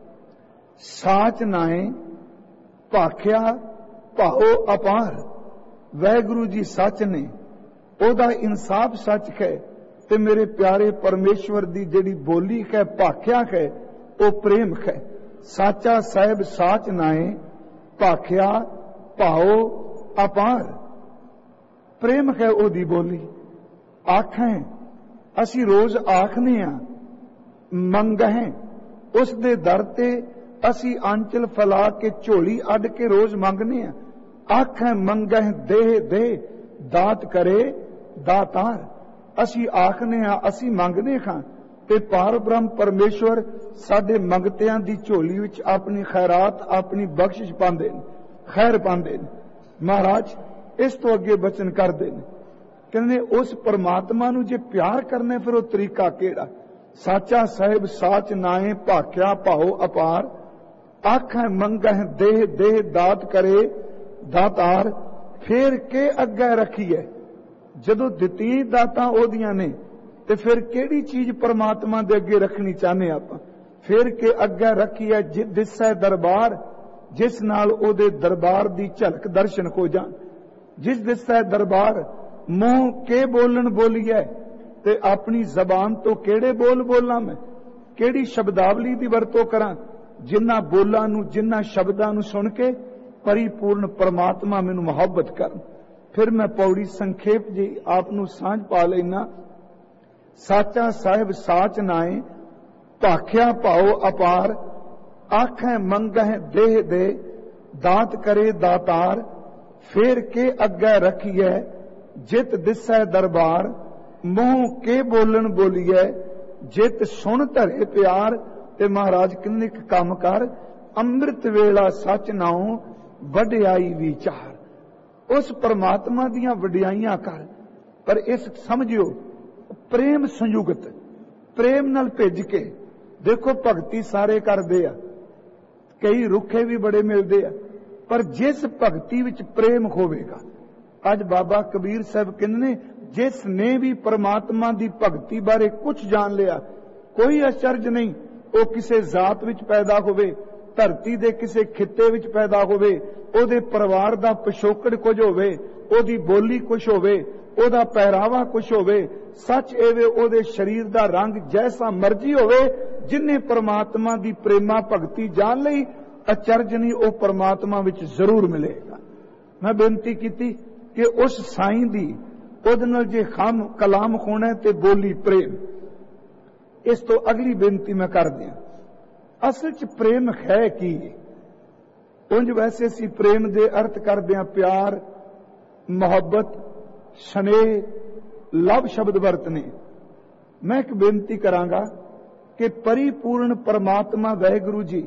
ਸਾਚ ਨਾਏ, ਭਾਖਿਆ ਭਾਉ ਅਪਾਰ। ਵਾਹਿਗੁਰੂ ਜੀ ਸੱਚ ਨੇ, ਉਹਦਾ ਇਨਸਾਫ ਸੱਚ ਹੈ, ਤੇ ਮੇਰੇ ਪਿਆਰੇ ਪਰਮੇਸ਼ਵਰ ਦੀ ਜਿਹੜੀ ਬੋਲੀ ਹੈ, ਭਾਖਿਆ ਹੈ, ਉਹ ਪ੍ਰੇਮ ਹੈ। ਸਾਚਾ ਸਾਹਿਬ ਸਾਚ ਨਾਏ, ਭਾਖਿਆ ਭਾਉ ਅਪਾਰ। ਪ੍ਰੇਮ ਹੈ ਉਹਦੀ ਬੋਲੀ। ਆਖਾਂ ਅਸੀਂ ਰੋਜ਼ ਆਖਨੇ ਆ, ਮੰਗਹਿ ਉਸ ਦੇ ਦਰ ਤੇ ਅਸੀਂ ਆਂਚਲ ਫੈਲਾ ਕੇ ਝੋਲੀ ਅੱਡ ਕੇ ਰੋਜ਼ ਮੰਗਨੇ ਆ। ਆਖਾਂ ਮੰਗਹਿ ਦੇਹ ਦੇ, ਦਾਤ ਕਰੇ ਦਾਤਾਰ। ਅਸੀਂ ਆਖਨੇ ਆ, ਅਸੀਂ ਮੰਗਨੇ ਹਾਂ, ਤੇ ਪਾਰ ਬ੍ਰਹਮ ਪਰਮੇਸ਼ਵਰ ਸਾਡੇ ਮੰਗਤਿਆਂ ਦੀ ਝੋਲੀ ਵਿੱਚ ਆਪਣੀ ਖੈਰਾਤ, ਆਪਣੀ ਬਖਸ਼ਿਸ਼ ਪਾਉਂਦੇ ਨੇ, ਖੈਰ ਪਾਉਂਦੇ ਨੇ। ਮਹਾਰਾਜ ਇਸ ਤੋਂ ਅੱਗੇ ਬਚਨ ਕਰਦੇ ਨੇ ਕਹਿੰਦੇ उस परमात्मा ਨੂੰ ਜੇ ਪਿਆਰ ਕਰਨਾ ਫਿਰ ਉਹ ਤਰੀਕਾ ਕਿਹੜਾ? ਸਾਚਾ ਸਾਹਿਬ ਸਾਚ ਨਾਏ ਭਾਖਿਆ ਭਾਉ ਅਪਾਰ, ਆਖੈ ਮੰਗਹਿ ਦੇਹ ਦੇਹ ਦਾਤ ਕਰੇ ਦਾਤਾਰ, ਫੇਰ ਕੇ ਅੱਗੇ ਰੱਖੀਏ। ਜਦੋਂ ਦਿੱਤੀ ਦਾਤਾਂ ਉਹਦੀਆਂ ਨੇ ਤੇ ਫਿਰ ਕਿਹੜੀ ਚੀਜ਼ परमात्मा ਦੇ ਅੱਗੇ ਰੱਖਣੀ ਚਾਹੁੰਦੇ ਆਪਾਂ? ਫਿਰ ਕੇ ਅੱਗੇ ਰੱਖੀਏ ਦਿਸੈ ਦਰਬਾਰ, ਜਿਸ ਨਾਲ ਉਹਦੇ ਦਰਬਾਰ ਦੀ ਝਲਕ ਦਰਸ਼ਨ ਹੋ ਜਾਣ। ਜਿਸ ਦਿਸੈ ਦਰਬਾਰ ਮੂੰਹ ਕੇ ਬੋਲਣ ਬੋਲੀਏ, ਤੇ ਆਪਣੀ ਜ਼ਬਾਨ ਤੋਂ ਕਿਹੜੇ ਬੋਲ ਬੋਲਾਂ ਮੈਂ, ਕਿਹੜੀ ਸ਼ਬਦਾਵਲੀ ਦੀ ਵਰਤੋਂ ਕਰਾਂ ਜਿਨ੍ਹਾਂ ਬੋਲਾਂ ਨੂੰ ਜਿਨ੍ਹਾਂ ਸ਼ਬਦਾਂ ਨੂੰ ਸੁਣ ਕੇ परिपूर्ण परमात्मा मैनू मुहब्बत कर। फिर मैं पौड़ी संखेप जी आप सांझ पा लेना। साचा साहिब साच नाए भाख्या भाओ अपार, आखै मंगह देह दे दात करे दातार, फेर के अग्गै रखिए जित दिसै दरबार, मुंह के बोलन बोलिए जित सुन धरे प्यार। ते महाराज किन्ने काम कर अमृत वेला सच नाओ वड्याई विचार। उस परमात्मा दियां वड्याइयां कर, पर इस समझियो प्रेम संयुगत प्रेम नाल भेज के। देखो भगती सारे करदे आ, कई रुखे भी बड़े मिलदे आ, पर जिस भगती विच प्रेम होवेगा, अज बाबा कबीर साहब कहंदे जिसने भी परमात्मा दी भगती बारे कुछ जान लिया, कोई अचरज नहीं वो किसी जात विच पैदा होवे, धरती दे किसी खिते विच पैदा होवे, ओदे परिवार दा पिछोकड़ कुछ होवे, ओदी बोली कुछ होवे, ओदा पहरावा कुछ होवे, सच एवे ओदे शरीर दा रंग जैसा मर्जी होवे, जिन्ने परमात्मा दी प्रेमा भगती जान लई अचरज नहीं ओ परमात्मा विच जरूर मिलेगा। मैं बेनती कीती कि उस साईं दी ओदे नाल जे खाम कलाम होना है ते बोली प्रेम। इस तो अगली बेनती मैं कर दिया, असल च प्रेम है की? उंज वैसे असी प्रेम दे अर्थ करते हैं प्यार, मोहब्बत, स्नेह, लव शब्द वरतने। मैं एक बेनती करांगा कि परिपूर्ण परमात्मा वाहिगुरु जी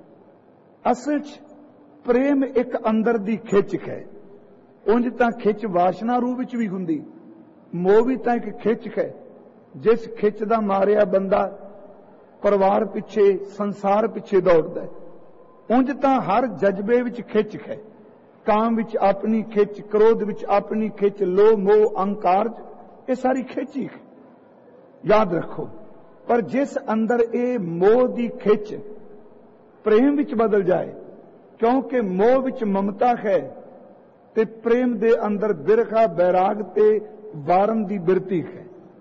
असल च प्रेम एक अंदर दी खिच है। उंज तां खिच वासना रूप विच भी हुंदी, मोह भी तां एक खिच है। जिस खिच दा मारिया बंदा परिवार पिछे संसार पिछे दौड़दा है। उंज तां हर जज्बे विच खिच है, काम विच अपनी खिच, क्रोध विच अपनी खिच, लोभ मोह अहंकार ये सारी खिच ही है, याद रखो। पर जिस अंदर ये मोह दी खिच प्रेम विच बदल जाए, क्योंकि मोह विच ममता है ते प्रेम दे अंदर बिरखा बैराग ते वारन दी बिरती है।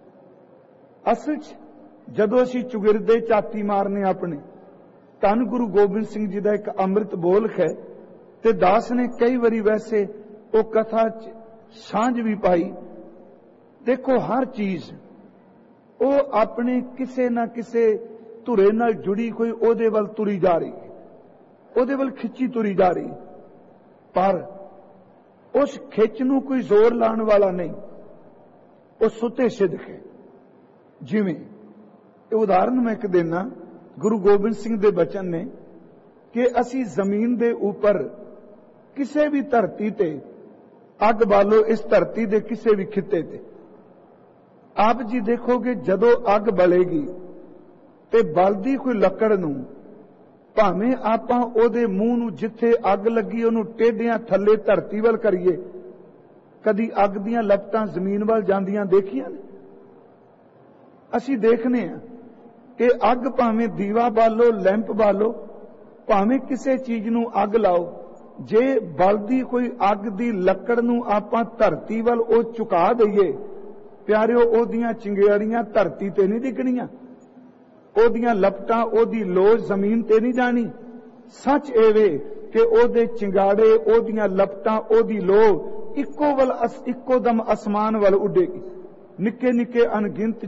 असल च जदों असीं चुगिरदे चाती मारने अपने, धन गुरु गोबिंद सिंह जी का एक अमृत बोल है, ते दास ने कई बारी वैसे वो कथा सांझ भी पाई। देखो हर चीज वो अपने किसे ना किसे धुरे नाल जुड़ी कोई ओदे वल तुरी जा रही, ओदे वल खिंची तुरी जा रही, पर उस खिच नूं कोई जोर लाने वाला नहीं, वो सुते सिद्ध है। जिवें उदाहरण मैं एक देना, गुरु गोबिंद सिंह दे बचन ने कि असी जमीन दे ऊपर किसी भी धरती ते अग बालो, इस धरती दे किसी भी खिते ते आप जी देखोगे जदों अग बलेगी ते बलदी कोई लकड़ नूं, भावें आपां ओदे मूंह नूं जिथे अग लगी ओनूं टेढ़ियां थल्ले धरती वल करिए, कदी अग दीयां लपटां जमीन वल जांदियां देखियां ने? असी देखने हैं कि अग भावें दीवा बालो, लैंप बालो, भावें किसी चीज नूं अग लाओ, जे बलदी कोई अग दी लकड़ नूं आपां धरती वल ओ चुका दईए, प्यारिओ ओदियां चिंगारियां धरती ते नहीं डिगणियां, ओदियां लपटां ओदी लो जमीन ते नहीं जानी। सच एवे कि ओदे चिंगाड़े, ओदियां लपटां, ओदी लो इक्को दम आसमान वल उडेगी। निके निके अनगिनत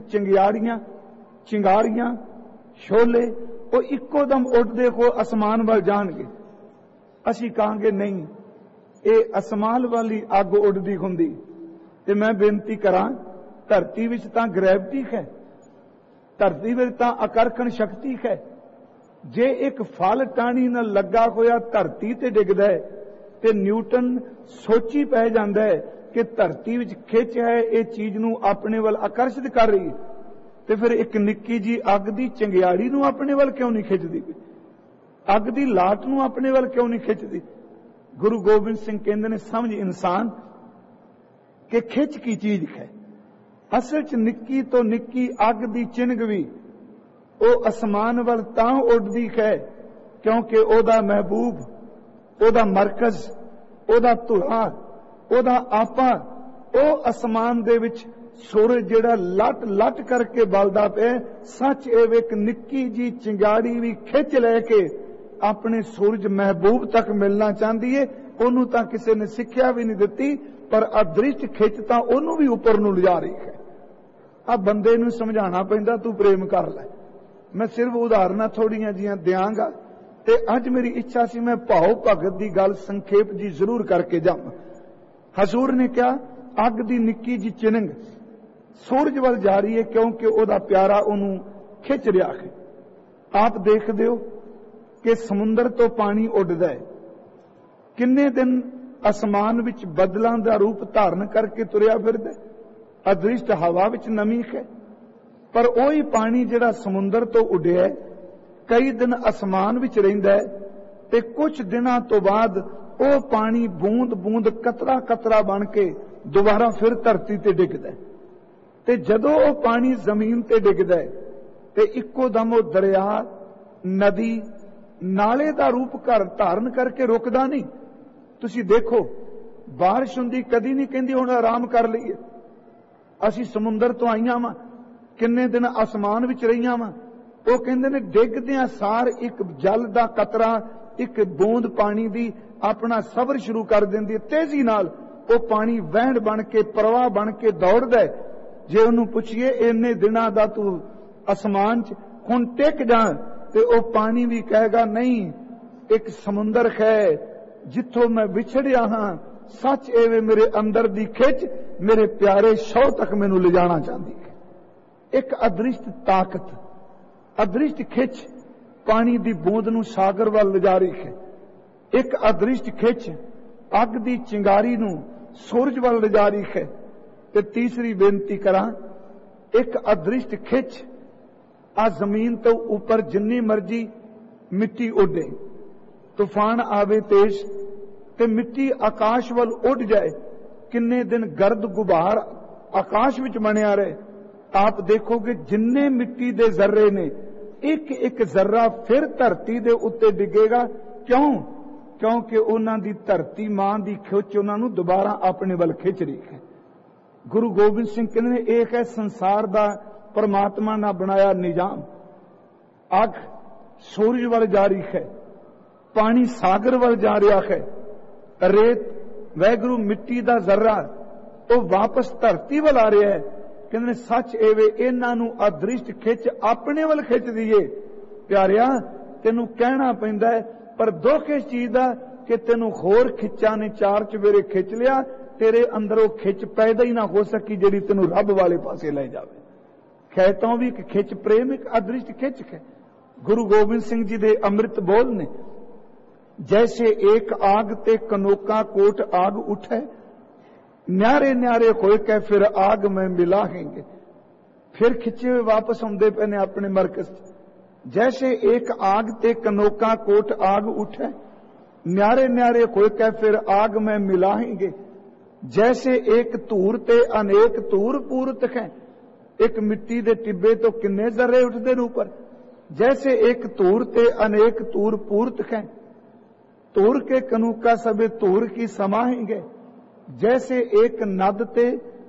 चिंगारियां शोले वो इक्को दम उड़दे को आसमान वाल जाणगे। असी कहांगे नहीं, ये आसमान वाली अग उड़दी हुंदी। ते मैं बेनती करां, धरती विच तां ग्रैविटी है, धरती विच तां आकर्षण शक्ति है। जे एक फल टाणी नाल लगा होया धरती ते डिगदा है ते न्यूटन सोची पै जांदा है ਕਿ ਧਰਤੀ ਵਿੱਚ ਖਿੱਚ ਹੈ, ਇਹ ਚੀਜ਼ ਨੂੰ ਆਪਣੇ ਵੱਲ ਆਕਰਸ਼ਿਤ ਕਰ ਰਹੀ ਹੈ, ਤੇ ਫਿਰ ਇੱਕ ਨਿੱਕੀ ਜੀ ਅੱਗ ਦੀ ਚੰਗਿਆੜੀ ਨੂੰ ਆਪਣੇ ਵੱਲ ਕਿਉਂ ਨਹੀਂ ਖਿੱਚਦੀ? ਅੱਗ ਦੀ ਲਾਟ ਨੂੰ ਆਪਣੇ ਵੱਲ ਕਿਉਂ ਨਹੀਂ ਖਿੱਚਦੀ? ਗੁਰੂ ਗੋਬਿੰਦ ਸਿੰਘ ਕਹਿੰਦੇ ਨੇ, ਸਮਝ ਇਨਸਾਨ ਕਿ ਖਿੱਚ ਕੀ ਚੀਜ਼ ਹੈ। ਅਸਲ 'ਚ ਨਿੱਕੀ ਤੋਂ ਨਿੱਕੀ ਅੱਗ ਦੀ ਚਿਨਗ ਵੀ ਉਹ ਅਸਮਾਨ ਵੱਲ ਤਾਂ ਉੱਡਦੀ ਹੈ ਕਿਉਂਕਿ ਉਹਦਾ ਮਹਿਬੂਬ, ਉਹਦਾ ਮਰਕਜ਼, ਉਹਦਾ ਧੁਰਾ, ਉਹਦਾ ਆਪਾ ਉਹ ਅਸਮਾਨ ਦੇ ਵਿੱਚ ਸੂਰਜ ਜਿਹੜਾ ਲੱਟ ਲੱਟ ਕਰਕੇ ਬਲਦਾ ਪਿਆ। ਸੱਚ ਇਹ ਇੱਕ ਨਿੱਕੀ ਜੀ ਚਿੰਗਾੜੀ ਵੀ ਖਿੱਚ ਲੈ ਕੇ ਆਪਣੇ ਸੂਰਜ ਮਹਿਬੂਬ ਤੱਕ ਮਿਲਣਾ ਚਾਹੁੰਦੀ ਏ। ਉਹਨੂੰ ਤਾਂ ਕਿਸੇ ਨੇ ਸਿੱਖਿਆ ਵੀ ਨਹੀਂ ਦਿੱਤੀ, ਪਰ ਅਦ੍ਰਿਸ਼ਟ ਖਿੱਚ ਤਾਂ ਉਹਨੂੰ ਵੀ ਉੱਪਰ ਨੂੰ ਲਿਜਾ ਰਹੀ ਹੈ। ਆ ਬੰਦੇ ਨੂੰ ਸਮਝਾਉਣਾ ਪੈਂਦਾ, ਤੂੰ ਪ੍ਰੇਮ ਕਰ ਲੈ। ਮੈਂ ਸਿਰਫ ਉਦਾਹਰਨਾਂ ਥੋੜੀਆਂ ਜੀਆਂ ਦਿਆਂਗਾ, ਤੇ ਅੱਜ ਮੇਰੀ ਇੱਛਾ ਸੀ ਮੈਂ ਭਾਉ ਭਗਤ ਦੀ ਗੱਲ ਸੰਖੇਪ ਜੀ ਜ਼ਰੂਰ ਕਰਕੇ ਜਾਵਾਂ। ਹਜ਼ੂਰ ਨੇ ਕਿਹਾ ਅੱਗ ਦੀ ਨਿੱਕੀ ਜੀ ਚਿਨੰਗ ਸੂਰਜ ਵੱਲ ਜਾ ਰਹੀ ਹੈ ਕਿਉਂਕਿ ਉਹਦਾ ਪਿਆਰਾ ਉਹਨੂੰ ਖਿੱਚ ਰਿਹਾ ਹੈ। ਆਪ ਦੇਖਦੇ ਹੋ ਕਿ ਸਮੁੰਦਰ ਤੋਂ ਪਾਣੀ ਉੱਡਦਾ ਹੈ, ਕਿੰਨੇ ਦਿਨ ਅਸਮਾਨ ਵਿੱਚ ਬੱਦਲਾਂ ਦਾ ਰੂਪ ਧਾਰਨ ਕਰਕੇ ਤੁਰਿਆ ਫਿਰਦਾ। ਅਦ੍ਰਿਸ਼ਟ ਹਵਾ ਵਿੱਚ ਨਮੀ ਹੈ, ਪਰ ਉਹੀ ਪਾਣੀ ਜਿਹੜਾ ਸਮੁੰਦਰ ਤੋਂ ਉੱਡਿਆ ਕਈ ਦਿਨ ਅਸਮਾਨ ਵਿੱਚ ਰਹਿੰਦਾ ਹੈ, ਤੇ ਕੁਝ ਦਿਨਾਂ ਤੋਂ ਬਾਅਦ ਉਹ ਪਾਣੀ ਬੂੰਦ ਬੂੰਦ ਕਤਰਾ ਕਤਰਾ ਬਣ ਕੇ ਦੁਬਾਰਾ ਫਿਰ ਧਰਤੀ ਤੇ ਡਿੱਗਦਾ। ਤੇ ਜਦੋਂ ਉਹ ਪਾਣੀ ਜ਼ਮੀਨ ਤੇ ਡਿੱਗਦਾ ਹੈ ਤੇ ਇੱਕੋ ਦਮ ਉਹ ਦਰਿਆ, ਨਦੀ, ਨਾਲੇ ਦਾ ਰੂਪ ਧਾਰਨ ਕਰਕੇ ਰੁਕਦਾ ਨਹੀਂ। ਤੁਸੀਂ ਦੇਖੋ ਬਾਰਿਸ਼ ਹੁੰਦੀ ਕਦੀ ਨਹੀਂ ਕਹਿੰਦੀ ਹੁਣ ਆਰਾਮ ਕਰ ਲਈਏ। ਅਸੀਂ ਸਮੁੰਦਰ ਤੋਂ ਆਈਆਂ ਵਾਂ, ਕਿੰਨੇ ਦਿਨ ਅਸਮਾਨ ਵਿੱਚ ਰਹੀਆਂ ਵਾਂ। ਉਹ ਕਹਿੰਦੇ ਨੇ ਡਿੱਗਦਿਆਂ ਸਾਰ ਇੱਕ ਜਲ ਦਾ ਕਤਰਾ, ਇੱਕ ਬੂੰਦ ਪਾਣੀ ਦੀ ਆਪਣਾ ਸਫ਼ਰ ਸ਼ੁਰੂ ਕਰ ਦਿੰਦੀ ਹੈ। ਤੇਜ਼ੀ ਨਾਲ ਉਹ ਪਾਣੀ ਵਹਿਣ ਬਣ ਕੇ, ਪ੍ਰਵਾਹ ਬਣ ਕੇ ਦੌੜਦਾ ਹੈ। ਜੇ ਉਹਨੂੰ ਪੁੱਛੀਏ ਇੰਨੇ ਦਿਨਾਂ ਦਾ ਤੂੰ ਅਸਮਾਨ 'ਚ ਹੁਣ ਟਿਕ ਜਾ, ਤੇ ਉਹ ਪਾਣੀ ਵੀ ਕਹੇਗਾ ਨਹੀਂ, ਇੱਕ ਸਮੁੰਦਰ ਹੈ ਜਿੱਥੋਂ ਮੈਂ ਵਿਛੜਿਆ ਹਾਂ। ਸੱਚ ਐਵੇਂ ਮੇਰੇ ਅੰਦਰ ਦੀ ਖਿੱਚ ਮੇਰੇ ਪਿਆਰੇ ਸ਼ੌਹ ਤੱਕ ਮੈਨੂੰ ਲਿਜਾਣਾ ਚਾਹੁੰਦੀ ਹੈ। ਇੱਕ ਅਦ੍ਰਿਸ਼ਟ ਤਾਕਤ, ਅਦ੍ਰਿਸ਼ਟ ਖਿੱਚ ਪਾਣੀ ਦੀ ਬੂੰਦ ਨੂੰ ਸਾਗਰ ਵੱਲ ਲਿਜਾ ਰਹੀ ਹੈ। ਇੱਕ ਅਦ੍ਰਿਸ਼ਟ ਖਿੱਚ ਅੱਗ ਦੀ ਚਿੰਗਾਰੀ ਨੂੰ ਸੂਰਜ ਵੱਲ ਲਿਜਾ ਰਹੀ ਹੈ। ਤੇ ਤੀਸਰੀ ਬੇਨਤੀ ਕਰਾਂ, ਇੱਕ ਅਦ੍ਰਿਸ਼ਟ ਖਿੱਚ ਆ ਜ਼ਮੀਨ ਤੋਂ ਉੱਪਰ ਜਿੰਨੀ ਮਰਜੀ ਮਿੱਟੀ ਉੱਡੇ, ਤੂਫਾਨ ਆਵੇ ਤੇਜ਼ ਤੇ ਮਿੱਟੀ ਆਕਾਸ਼ ਵੱਲ ਉੱਡ ਜਾਏ, ਕਿੰਨੇ ਦਿਨ ਗਰਦ ਗੁਬਾਰ ਆਕਾਸ਼ ਵਿੱਚ ਬਣਿਆ ਰਹੇ। ਆਪ ਦੇਖੋਗੇ ਜਿੰਨੇ ਮਿੱਟੀ ਦੇ ਜ਼ਰਰੇ ਨੇ, ਇੱਕ ਇੱਕ ਜ਼ਰਰਾ ਫਿਰ ਧਰਤੀ ਦੇ ਉੱਤੇ ਡਿੱਗੇਗਾ। ਕਿਉਂ? ਕਿਉਂਕਿ ਉਹਨਾਂ ਦੀ ਧਰਤੀ ਮਾਂ ਦੀ ਖਿੱਚ ਉਹਨਾਂ ਨੂੰ ਦੁਬਾਰਾ ਆਪਣੇ ਵੱਲ ਖਿੱਚ ਰਹੀ ਹੈ। ਗੁਰੂ ਗੋਬਿੰਦ ਸਿੰਘ ਕਹਿੰਦੇ ਨੇ ਇਹ ਹੈ ਸੰਸਾਰ ਦਾ ਪਰਮਾਤਮਾ ਨੇ ਬਣਾਇਆ ਨਿਜ਼ਾਮ। ਅੱਗ ਸੂਰਜ ਵੱਲ ਜਾ ਰਹੀ ਹੈ, ਪਾਣੀ ਸਾਗਰ ਵੱਲ ਜਾ ਰਿਹਾ ਹੈ, ਰੇਤ ਵੈਗਰੂ ਮਿੱਟੀ ਦਾ ਜ਼ਰਰਾ ਉਹ ਵਾਪਸ ਧਰਤੀ ਵੱਲ ਆ ਰਿਹਾ ਹੈ। ਕਹਿੰਦੇ ਸੱਚ ਐਵੇਂ ਇਹਨਾਂ ਨੂੰ ਅਦ੍ਰਿਸ਼ਟ ਖਿੱਚ ਆਪਣੇ ਵੱਲ ਖਿੱਚ ਦਈਏ। ਪਿਆਰਿਆ ਤੈਨੂੰ ਕਹਿਣਾ ਪੈਂਦਾ ਹੈ, ਪਰ ਦੁੱਖ ਇਸ ਚੀਜ਼ ਦਾ ਕਿ ਤੈਨੂੰ ਹੋਰ ਖਿੱਚਾਂ ਨੇ ਚਾਰ ਚਵੇਰੇ ਖਿੱਚ ਲਿਆ, ਤੇਰੇ ਅੰਦਰ ਉਹ ਖਿੱਚ ਪੈਦਾ ਹੀ ਨਾ ਹੋ ਸਕੀ ਜਿਹੜੀ ਤੈਨੂੰ ਰੱਬ ਵਾਲੇ ਪਾਸੇ ਲੈ ਜਾਵੇ। ਖੈਤੋਂ ਵੀ ਇੱਕ ਖਿੱਚ ਪ੍ਰੇਮ, ਇੱਕ ਅਦ੍ਰਿਸ਼ਟ ਖਿੱਚ ਹੈ। ਗੁਰੂ ਗੋਬਿੰਦ ਸਿੰਘ ਜੀ ਦੇ ਅੰਮ੍ਰਿਤ ਬੋਲ ਨੇ, जैसे एक आग ते कनोका कोट आग उठे, न्यारे न्यारे होए के फिर आग में मिलाहेंगे। फिर खिंचे हुए वापस आंदे पे ने अपने मरकज। जैसे एक आग ते कनोका कोट आग उठे, न्यारे न्यारे होए के फिर आग में मिलाहेंगे। जैसे एक धूर ते अनेक धूर पूरत है, एक मिट्टी दे टिब्बे तो किन्ने जर्रे उठते ने ऊपर। जैसे एक धूर ते अनेक धूर पूरत है, तूर के कनूका सबे तूर की समाहेंगे। जैसे एक नद ते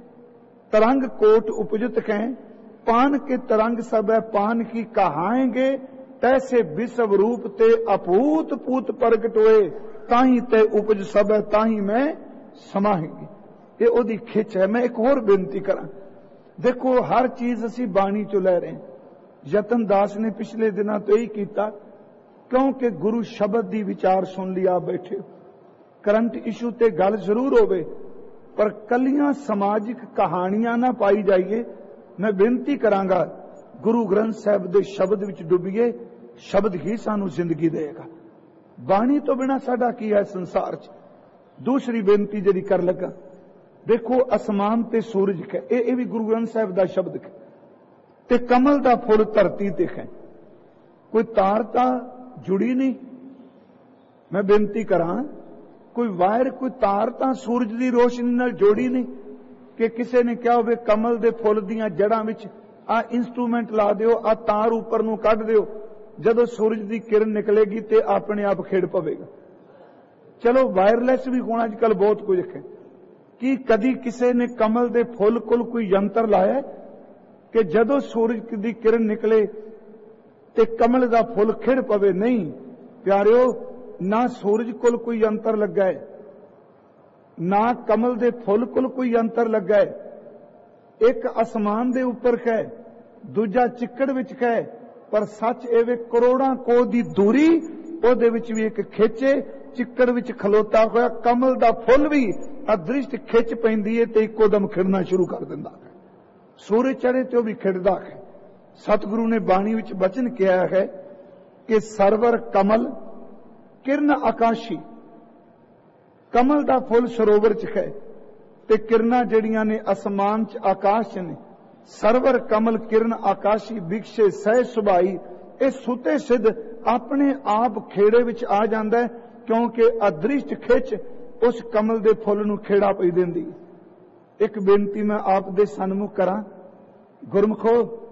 तरंग कोट उपजुत हैं, पान के तरंग सब पान की कहाएंगे। तैसे विश्व रूप ते अपूत पूत प्रगट होए, ताही ते उपज सब ताही में समाहेंगे। ये ओदी खिच है। मैं एक होर बेनती करा, देखो हर चीज असी बाणी चो लै रहे हैं। यतन दास ने पिछले दिनों तो यही किया, क्योंकि गुरु शब्द की विचार सुन लिया बैठे। करंट इशू ते गल जरूर होवे, पर कलियां समाजिक कहानियां ना पाई जाइए। मैं बेनती करांगा, गुरु ग्रंथ साहब दे शब्द विच डुबिए, शब्द ही सानू जिंदगी देगा। बाणी तो बिना साडा की है संसार च। दूसरी बेनती जिहड़ी कर लगा, देखो आसमान ते सूरज है, ये भी गुरु ग्रंथ साहिब का शब्द है। ते कमल का फुल धरती ते है, कोई तार तां जुड़ी नहीं। मैं बेनती करा, कोई वायर कोई तार तां सूरज की रोशनी नाल जोड़ी नहीं कि किसी ने क्या हो कमल के फुल दियां जड़ां विच आ इंस्ट्रूमेंट ला दिओ, आ तार उपर नूं कढ दिओ, जदों सूरज की किरण निकलेगी तो अपने आप खिड़ पवेगा। चलो वायरलैस भी होना अजकल बहुत कुछ है। कि कदी किसी ने कमल के फुल कोल कोई यंत्र लाया कि जदों सूरज की किरण निकले तो कमल का फुल खिड़ पवे? नहीं प्यारिओ, ना सूरज कोल कोई यंत्र लगा है, ना कमल के फुल कोल कोई यंत्र लगा है। एक आसमान के उपर है, दूजा चिक्कड़ विच है, पर सच एवे करोड़ां कोह दी दूरी ओहदे विच भी एक खिचे चिक्कड़ विच खलोता होया कमल दा फुल भी अदृष्ट खिच पैंदी है ते इक्को दम खिड़ना शुरू कर दिंदा है। सूरज चढ़े तो भी खिड़दा है। सतगुरु ने बाणी विच वचन किया है कि सरवर कमल किरण आकाशी, कमल दा फुल सरोवर च है ते किरना जड़ियां ने आसमान च आकाश च ने। सरवर कमल किरण आकाशी बिकशे सह सुभाई, ये सुते सिद्ध अपने आप खेड़े विच आ जांदा है, क्योंकि अदृष्ट खिच उस कमल दे फुल नूं खेड़ा पई देंदी। एक बेनती मैं आप दे सन्मुख करा, गुरमुखो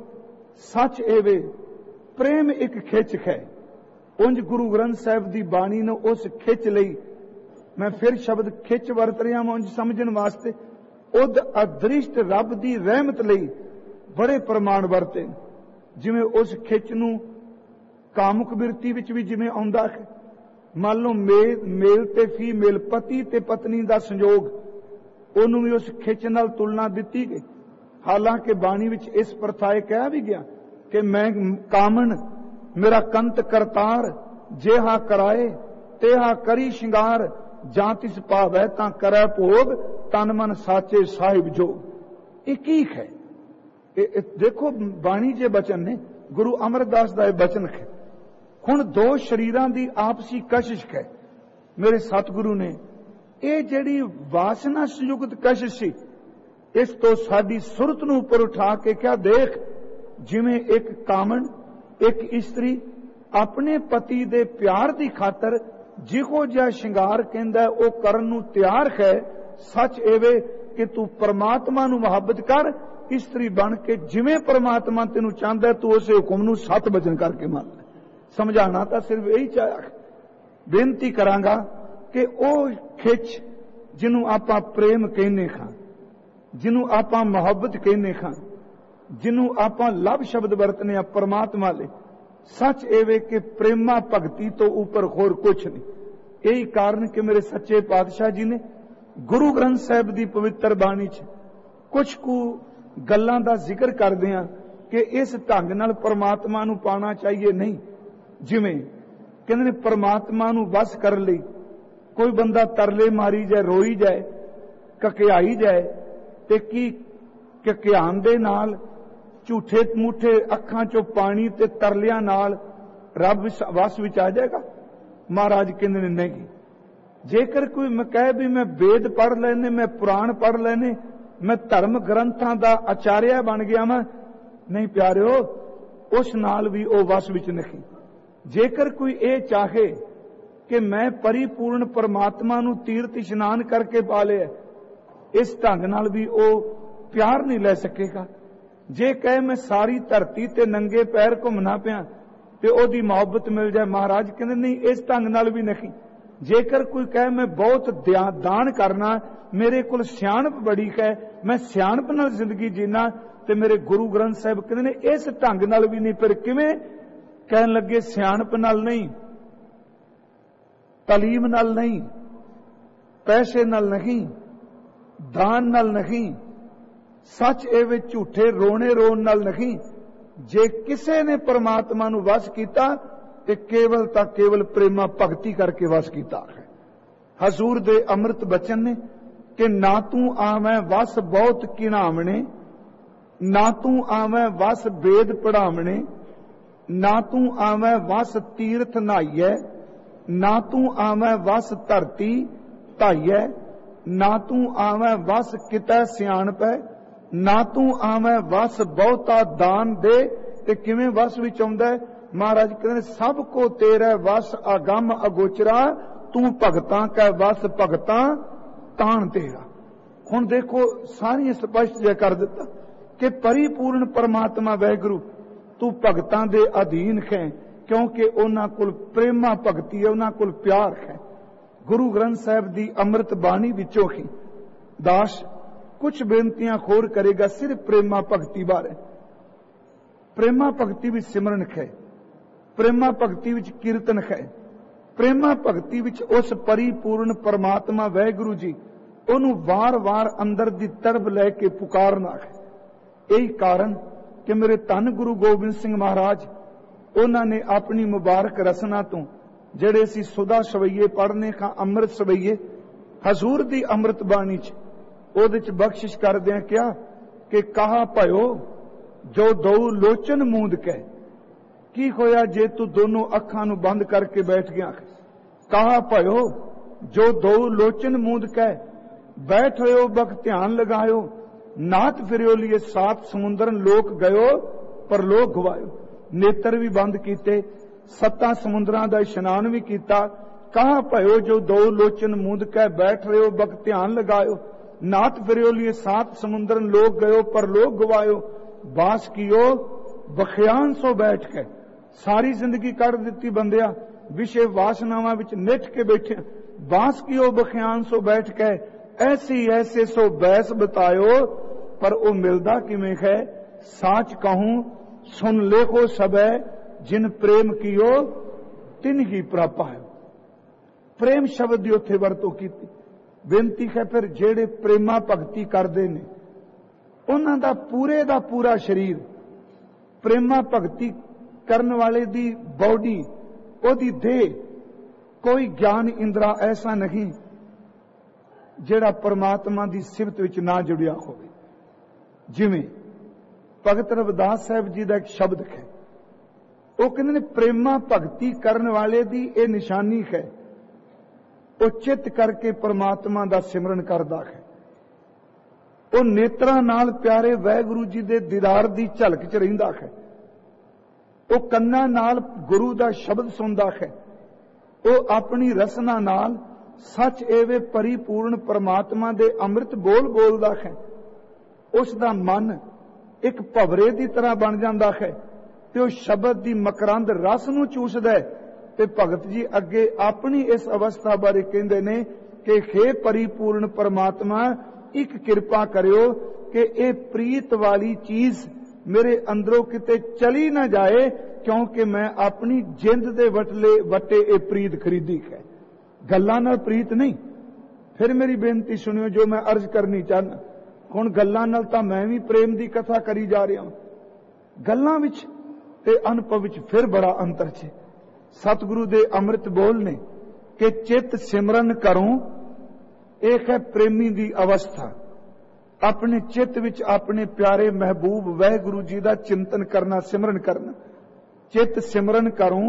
सच एवे प्रेम एक खिच है। उंज गुरु ग्रंथ साहिब दी बाणी ने उस खिच लई, मैं फिर शब्द खिच वरत रहा मैं उंज समझण वास्ते, उद अदृष्ट रब दी रहमत लई बड़े प्रमाण वरते। जिवें उस खिच नूं कामुक बिरती विच भी जिवें आउंदा है, मान लो मेल ते फीमेल पति ते पत्नी का संयोग, उन्होंने भी उस खिच नाल तुलना दी गई। हालांकि बाणी विच इस प्रथाए कहा भी गया कि मैं कामन मेरा कंत करतार, जेहा कराए तेहा करी शिंगार, जां तिस पावै तां करै भोग, तन मन साचे साहिब जोग। एक ही है। देखो बाणी जे बचन ने गुरु अमरदास का बचन है। हुण दो शरीरां दी आपसी कशिश है। मेरे सतगुरु ने ये जिहड़ी वासना संयुक्त कशिश सी, इस तो साडी सुरत नूं उपर उठा के क्या देख, जिवें एक कामन एक इस्त्री अपने पति दे प्यार दी खातर जिहो जिहा शिंगार कहंदा ओ करन नूं तैयार है। सच एवे कि तू परमात्मा नूं मुहब्बत कर, इस्त्री बन के जिवें परमात्मा तेनू चाहता है तू उस हुक्म नूं सत वचन करके मान ले। समझाना तो सिर्फ यही चाहा। बेनती करांगा कि ओ खिच जिन्हों आपां प्रेम कहने खां, जिन्हों आपां मुहब्बत कहने खां, जिन्हों आपां लव शब्द वरतने परमात्मा ले, सच एवे कि प्रेमा भगती तो ऊपर होर कुछ नहीं। यही कारण कि मेरे सच्चे पातशाह जी ने गुरु ग्रंथ साहिब की पवित्र बाणी च कुछ कु गल्लां दा जिक्र करदियां कि इस ढंग नाल परमात्मा नूं पाना चाहिए नहीं। जिवें कहंदे ने परमात्मा नूं वस कर लई कोई बंदा तरले मारी जाए, रोई जाए, ककियाई जाए, ते की ककियान दे नाल झूठे मूठे अखां चों पानी ते तरलियां नाल रब वस विच आ जाएगा? महाराज कहंदे ने नहीं। जेकर कोई मैं कहे भी मैं वेद पढ़ लेने, मैं पुराण पढ़ लेने, मैं धर्म ग्रंथां दा आचार्य बन गया मैं, नहीं प्यारिओ, उस नाल भी ओ वस विच नहीं। जेकर कोई ये चाहे कि मैं परिपूर्ण परमात्मा नूं तीर्थ इशनान करके पा लिया, इस ढंग नाल भी ओ प्यार नहीं ले सकेगा। जे कहे मैं सारी धरती ते नंगे पैर घुमना पिया ते ओदी मोहब्बत मिल जाए, महाराज कहंदे नहीं, इस ढंग नाल भी नहीं। जेकर कोई कहे मैं बहुत दान करना, मेरे कोल सियाणप बड़ी है, मैं सियाणप नाल जिंदगी जीना, ते मेरे गुरु ग्रंथ साहिब कहंदे ने इस ढंग नाल भी नहीं। फिर किवें? कहन लगे सियाणप नाल नहीं, तालीम नाल नहीं, पैसे नाल नहीं, दान नाल नहीं, सच एवे झूठे रोने रोन नाल नहीं। जे किसे ने परमात्मा नूं वस कीता ते केवल तां केवल प्रेमा भगती करके वस कीता है। हजूर दे अमृत बचन ने कि ना तू आवें वस बहुत किणावणे, ना तू आवें वस वेद पढ़ावणे, ना तू आवें वस तीर्थ नहाइए, ना तू आवें वस धरती धाइए, ना तू आवे वस कितै सियाणप है, ना तू आवे वस बहुता दान दे। ते किवें वस विच आउंदा है? महाराज कहते सब को तेरा वस अगम अगोचरा, तू भगतां कै वस भगतां तान तेरा। हुण देखो सारी स्पष्ट जिहा कर दिता कि परिपूर्ण परमात्मा वैगुरु तू भगतां दे अधीन है, क्योंकि उन्हां कोल प्रेमा भगती है, उन्हां कोल प्यार है। गुरु ग्रंथ साहिब दी अमृत बाणी विचों ही दास कुछ बेनतियां खोर करेगा सिर्फ प्रेमा भगती बारे। प्रेमा भगती विच सिमरन है, प्रेमा भगती विच कीर्तन है, प्रेमा भगती विच उस परिपूर्ण परमात्मा वैगुरु जी उन्होंने वार वार अंदर दी तरब लैके पुकारना है। यही कारण कि मेरे धन गुरु गोबिंद सिंह महाराज उन्होंने अपनी मुबारक रसना तो जेड़े असी सुधा सवैये पढ़ने का अमृत सवैये हजूर दी अमृत बाणी च बख्शिश करदे क्या कि कहा भयो जो दो लोचन मूंद के, की होया जे तू दोनों अखां नू बंद करके बैठ गया। कहा भयो जो दो लोचन मूंद के, बैठो बख ध्यान लगायो, नाथ फिरियो लिए सात समुंदरन लोक गयो पर लोक गवायो। नेत्र भी बंद कीते, सत्ता समुद्रां दा इशनान भी कीता। कहा भयो जो दो लोचन मूंद के, बैठ रहे हो बख ध्यान लगायो, नाथ फिरियो लिए सात समुंदरन लोक गयो पर लोक गवायो। बास कियो बखियान सो बैठ के, सारी जिंदगी कट दिती बंदिया, विषय वासनावां विच निठ के बैठे। बास कियो बखियान सो बैठ के, ऐसी ऐसे सो बैस बतायो, पर वो मिलदा किवें है? साच कहूं सुन लेखो सबे, जिन प्रेम कियो तिन ही प्रापायो। प्रेम शब्द दी उत्थे वरतों कीती। बेनती है फिर जेड़े प्रेमा भगती करदे ने उन्हां दा पूरा शरीर प्रेमा भगती करन वाले दी बॉडी, ओदी देह, कोई ज्ञान इंद्रा ऐसा नहीं जेड़ा परमात्मा दी सिफत विच ना जुड़िया होवे। जिवें भगत रविदास साहब जी दा एक शब्द है, वो कहंदे ने प्रेमा भगती करन वाले दी ये निशानी है, वो चित करके परमात्मा दा सिमरन करदा है। वो नेत्रां नाल प्यारे वाहिगुरू जी दे दीदार दी झलक च रहिंदा है। वो कन्नां नाल गुरु दा शब्द सुनदा है। वो अपनी रसना नाल सच एवे परिपूर्ण परमात्मा दे अमृत बोल बोलदा है। उसदा मन एक भवरे दी तरह बन जांदा है ते वो शब्द दी मकरंद रस नूं चूसदा है। ते भगत जी अगे अपनी इस अवस्था बारे कहंदे ने कि हे परिपूर्ण परमात्मा, एक किरपा करियो कि ये प्रीत वाली चीज मेरे अंदरों किते चली ना जाए, क्योंकि मैं अपनी जिंद दे वटे ये प्रीत खरीदी है, गल्लां नाल प्रीत नहीं। फिर मेरी बेनती सुनियो जो मैं अर्ज करनी चाहना। हुण गल्लां नाल तां मैं भी प्रेम दी कथा करी जा रहा हूं, गल्लां विच ते अनुभव विच फिर बड़ा अंतर है। सतगुरु दे अमृत बोल ने कि चित सिमरन करूं, एक है प्रेमी दी अवस्था, अपने चित विच अपने प्यारे महबूब वाहिगुरू जी दा चिंतन करना, सिमरन करना। चित सिमरन करूं,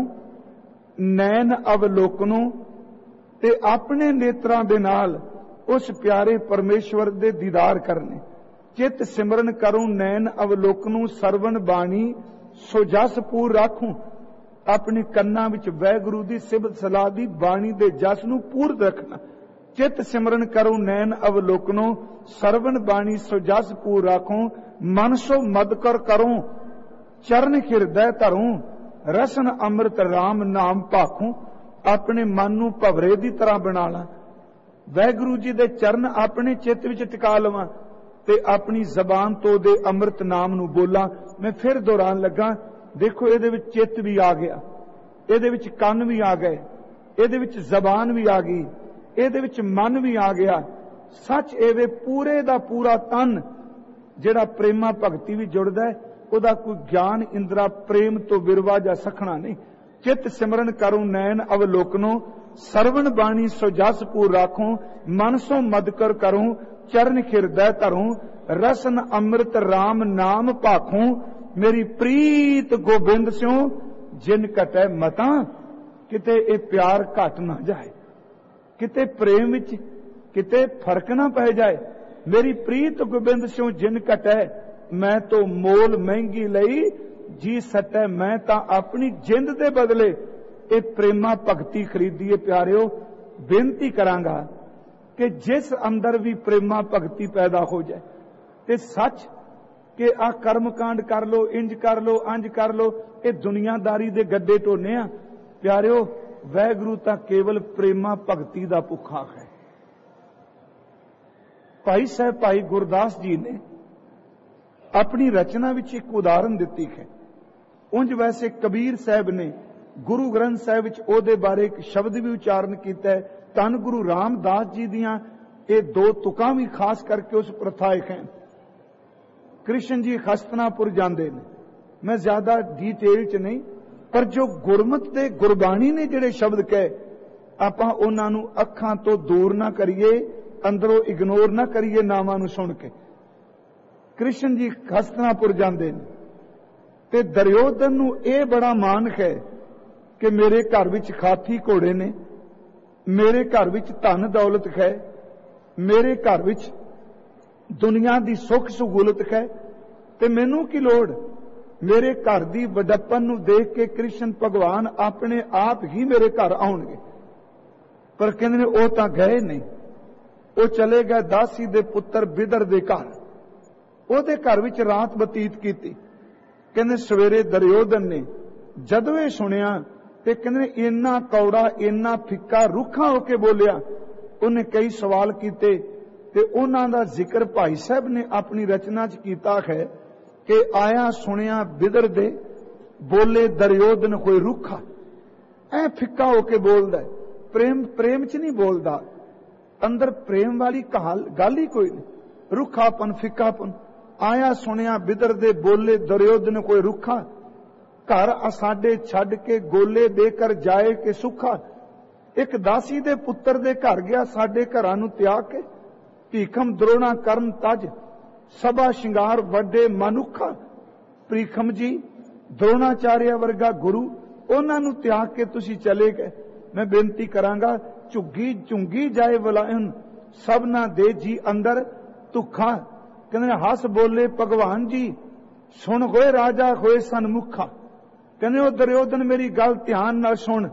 नैन अवलोकनों, ते अपने नेत्रां दे नाल उस प्यारे परमेश्वर दे दीदार करने। चित सिमरन करूं, नैन अवलोकनों, सरवण बाणी सो जस पूर राखूं। अपने कन्नां विच वाहिगुरू दी सिबत सलाह दी बाणी दे जस नूं पूर रखना। चित सिमरन करूं, नैन अवलोकनों, सरवण बाणी सो जस पूर राखूं। मन सो मद कर करूं, चरण हिरदय धरूं, रसन अमृत राम नाम भाखूं। अपने मन नूं भवरे दी तरह बना ला, वाहिगुरू जी दे चरण अपने चित विच टिका लवां ते अपनी जबान तो दे अमृत नाम नूं बोलां। मैं फिर दोहरान लगा, देखो इहदे विच चित भी आ गया, इहदे विच कंन भी आ गए, इहदे विच जबान भी आ गई, इहदे विच मन भी आ गया। सच एवे पूरे दा पूरा तन जिहड़ा प्रेमा भगती भी जुड़दा है, उहदा कोई ज्ञान इंद्रा प्रेम तो विरवा जा सखना नहीं। चित सिमरन करूं, नैन अवलोकनों, सरवण बाणी सो जस पूर राखूं। मन सो मदकर करूं, चरण हिरदय धरूं, रसन अमृत राम नाम भाखूं। मेरी प्रीत गोबिंद स्यों जिन कटै मतां, किते ए प्यार घट ना जाए, किते प्रेम विच किते फर्क ना पै जाए। मेरी प्रीत गोबिंद स्यों जिन घटै, मैं तो मोल महंगी लई जी सटै। मैं तां अपनी जिंद दे बदले ये प्रेमा भगती खरीदीए। प्यारिओ, बेनती करांगा कि जिस अंदर भी प्रेमा भगती पैदा हो जाए ते सच कि आ कर्मकांड कर लो, इंज कर लो, अंज कर लो, ये दुनियादारी दे गड्डे ढोने आ। प्यारिओ, वैगुरु तां केवल प्रेमा भगती दा भुखा है। भाई साहब भाई गुरदास जी ने अपनी रचना विच एक उदाहरण दिती है। उंज वैसे कबीर साहब ने गुरु ग्रंथ साहब विच ओदे बारे एक शब्द भी उच्चारण किया है। धन गुरु रामदास जी दियां ये दो तुकां भी खास करके उस प्रथायक हैं। कृष्ण जी हस्तिनापुर जाते हैं, मैं ज्यादा डिटेल च नहीं, पर जो गुरमत दे गुरबाणी ने जिहड़े शब्द कहे आपां उन्हां नूं अखां तो दूर ना करिए, अंदरों इग्नोर ना करिए नामां नूं सुन के। कृष्ण जी हस्तिनापुर जाते हैं ते दुर्योधन नूं ये बड़ा मान है कि मेरे घर विच हाथी घोड़े ने, मेरे घर विच धन दौलत है, मेरे घर विच दुनिया दी सुख सहूलत है, ते मैनू की लोड़। मेरे घर दी वडप्पन नूं देख के कृष्ण भगवान अपने आप ही मेरे घर आउणगे। पर कहंदे ने ओ तां गए नहीं, वो चले गए दासी दे पुत्र बिदर दे घर, ओदे घर विच रात बतीत कीती। कहंदे सवेरे दुर्योधन ने जदों ये सुनिया ते कहंदे इन्ना कौड़ा, इन्ना फिक्का, रुखा होके बोलिया। उन्हें कई सवाल कीते ते उन्हां दा जिक्र भाई साहब ने अपनी रचना च कीता है कि आया सुनिया बिदर दे, बोले दुर्योधन होए रुखा। ऐ फिक्का होके बोलदा है, प्रेम च नहीं बोलदा, अंदर प्रेम वाली गल ही कोई नहीं। रुखापन, फिक्कापन। आया सुनिया बिदर दे, बोले दुर्योधन कोई रुखा। घर साडे छड़ के गोले देकर जाए के सुखा। एक दासी दे पुत्र दे घर गया, साडे घरां नूं त्याग के। भीखम द्रोणा करन तज, सभा शिंगार वड्डे मनुखा। प्रीखम जी द्रोणाचार्य वर्गा गुरु, उन्हां नूं त्याग के तुसीं चले गए। मैं बेनती करांगा, झुग्गी झुंगी जाए वलायन, सबना दे जी अंदर तुखा। कहंदे हस बोले भगवान जी, सुन होए राजा होए सनमुखा। कहंदे ओ दुर्योधन मेरी गल ध्यान नाल सुन,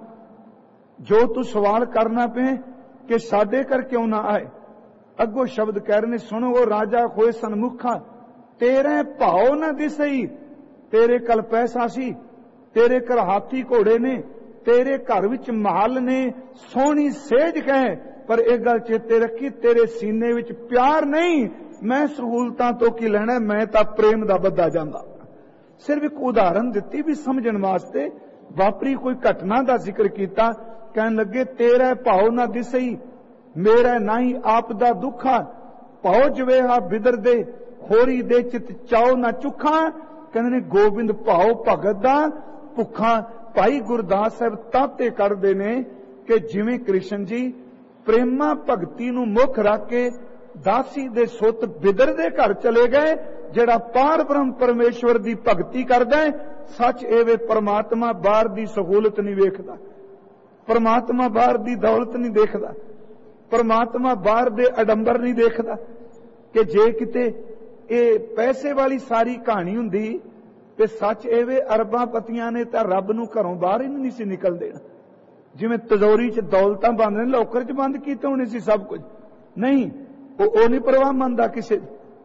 जो तू सवाल करना पे कि साडे घर क्यों ना आए। अगो शब्द कह रहे ने, सुनो वो राजा होए सनमुखा, तेरे भाव ना दिसई। तेरे कल पैसा सी, तेरे घर हाथी घोड़े ने, तेरे घर विच महल ने, सोहनी सेज है, पर एक गल चेते रखी, तेरे सीने विच प्यार नहीं। मैं सहूलतां तो की लेना, मैं तां प्रेम दा बद्दा जांदा। सिर्फ एक उदाहरण दिती भी समझण वास्ते। वापरी कोई घटना दा जिक्र कीता, कहन लगे तेरा भाव ना दिसई, मेरा नाही आप दा दुखा। भाव जवेहा बिदर दे, खोरी दे चित चाओ ना चुखा। कहंदे गोबिंद भाव भगत दा भुखा। भाई गुरदास साहब ताते करदे ने कि जिवें कृष्ण जी प्रेमा भगती नूं मुख रख के दासी दे सुत बिदर दे घर चले गए, जिहड़ा पार ब्रह्म परमेश्वर दी भगती करदा है। सच एवे परमात्मा बाहर दी सहूलत नहीं वेखदा, परमात्मा बाहर दी दौलत नहीं देखदा, परमात्मा बाहर दे अडंबर नहीं देखदा। कि जे किते ये पैसे वाली सारी कहानी हुंदी ते सच एवे अरबां पतियां ने तां रब नूं घरों बाहर ही नहीं सी निकल देना। जिवें तिजोरी च दौलतां बंद ने, लॉकर च बंद कीते होने सी सब कुछ। नहीं, वो नहीं परवाह मंनदा किसे,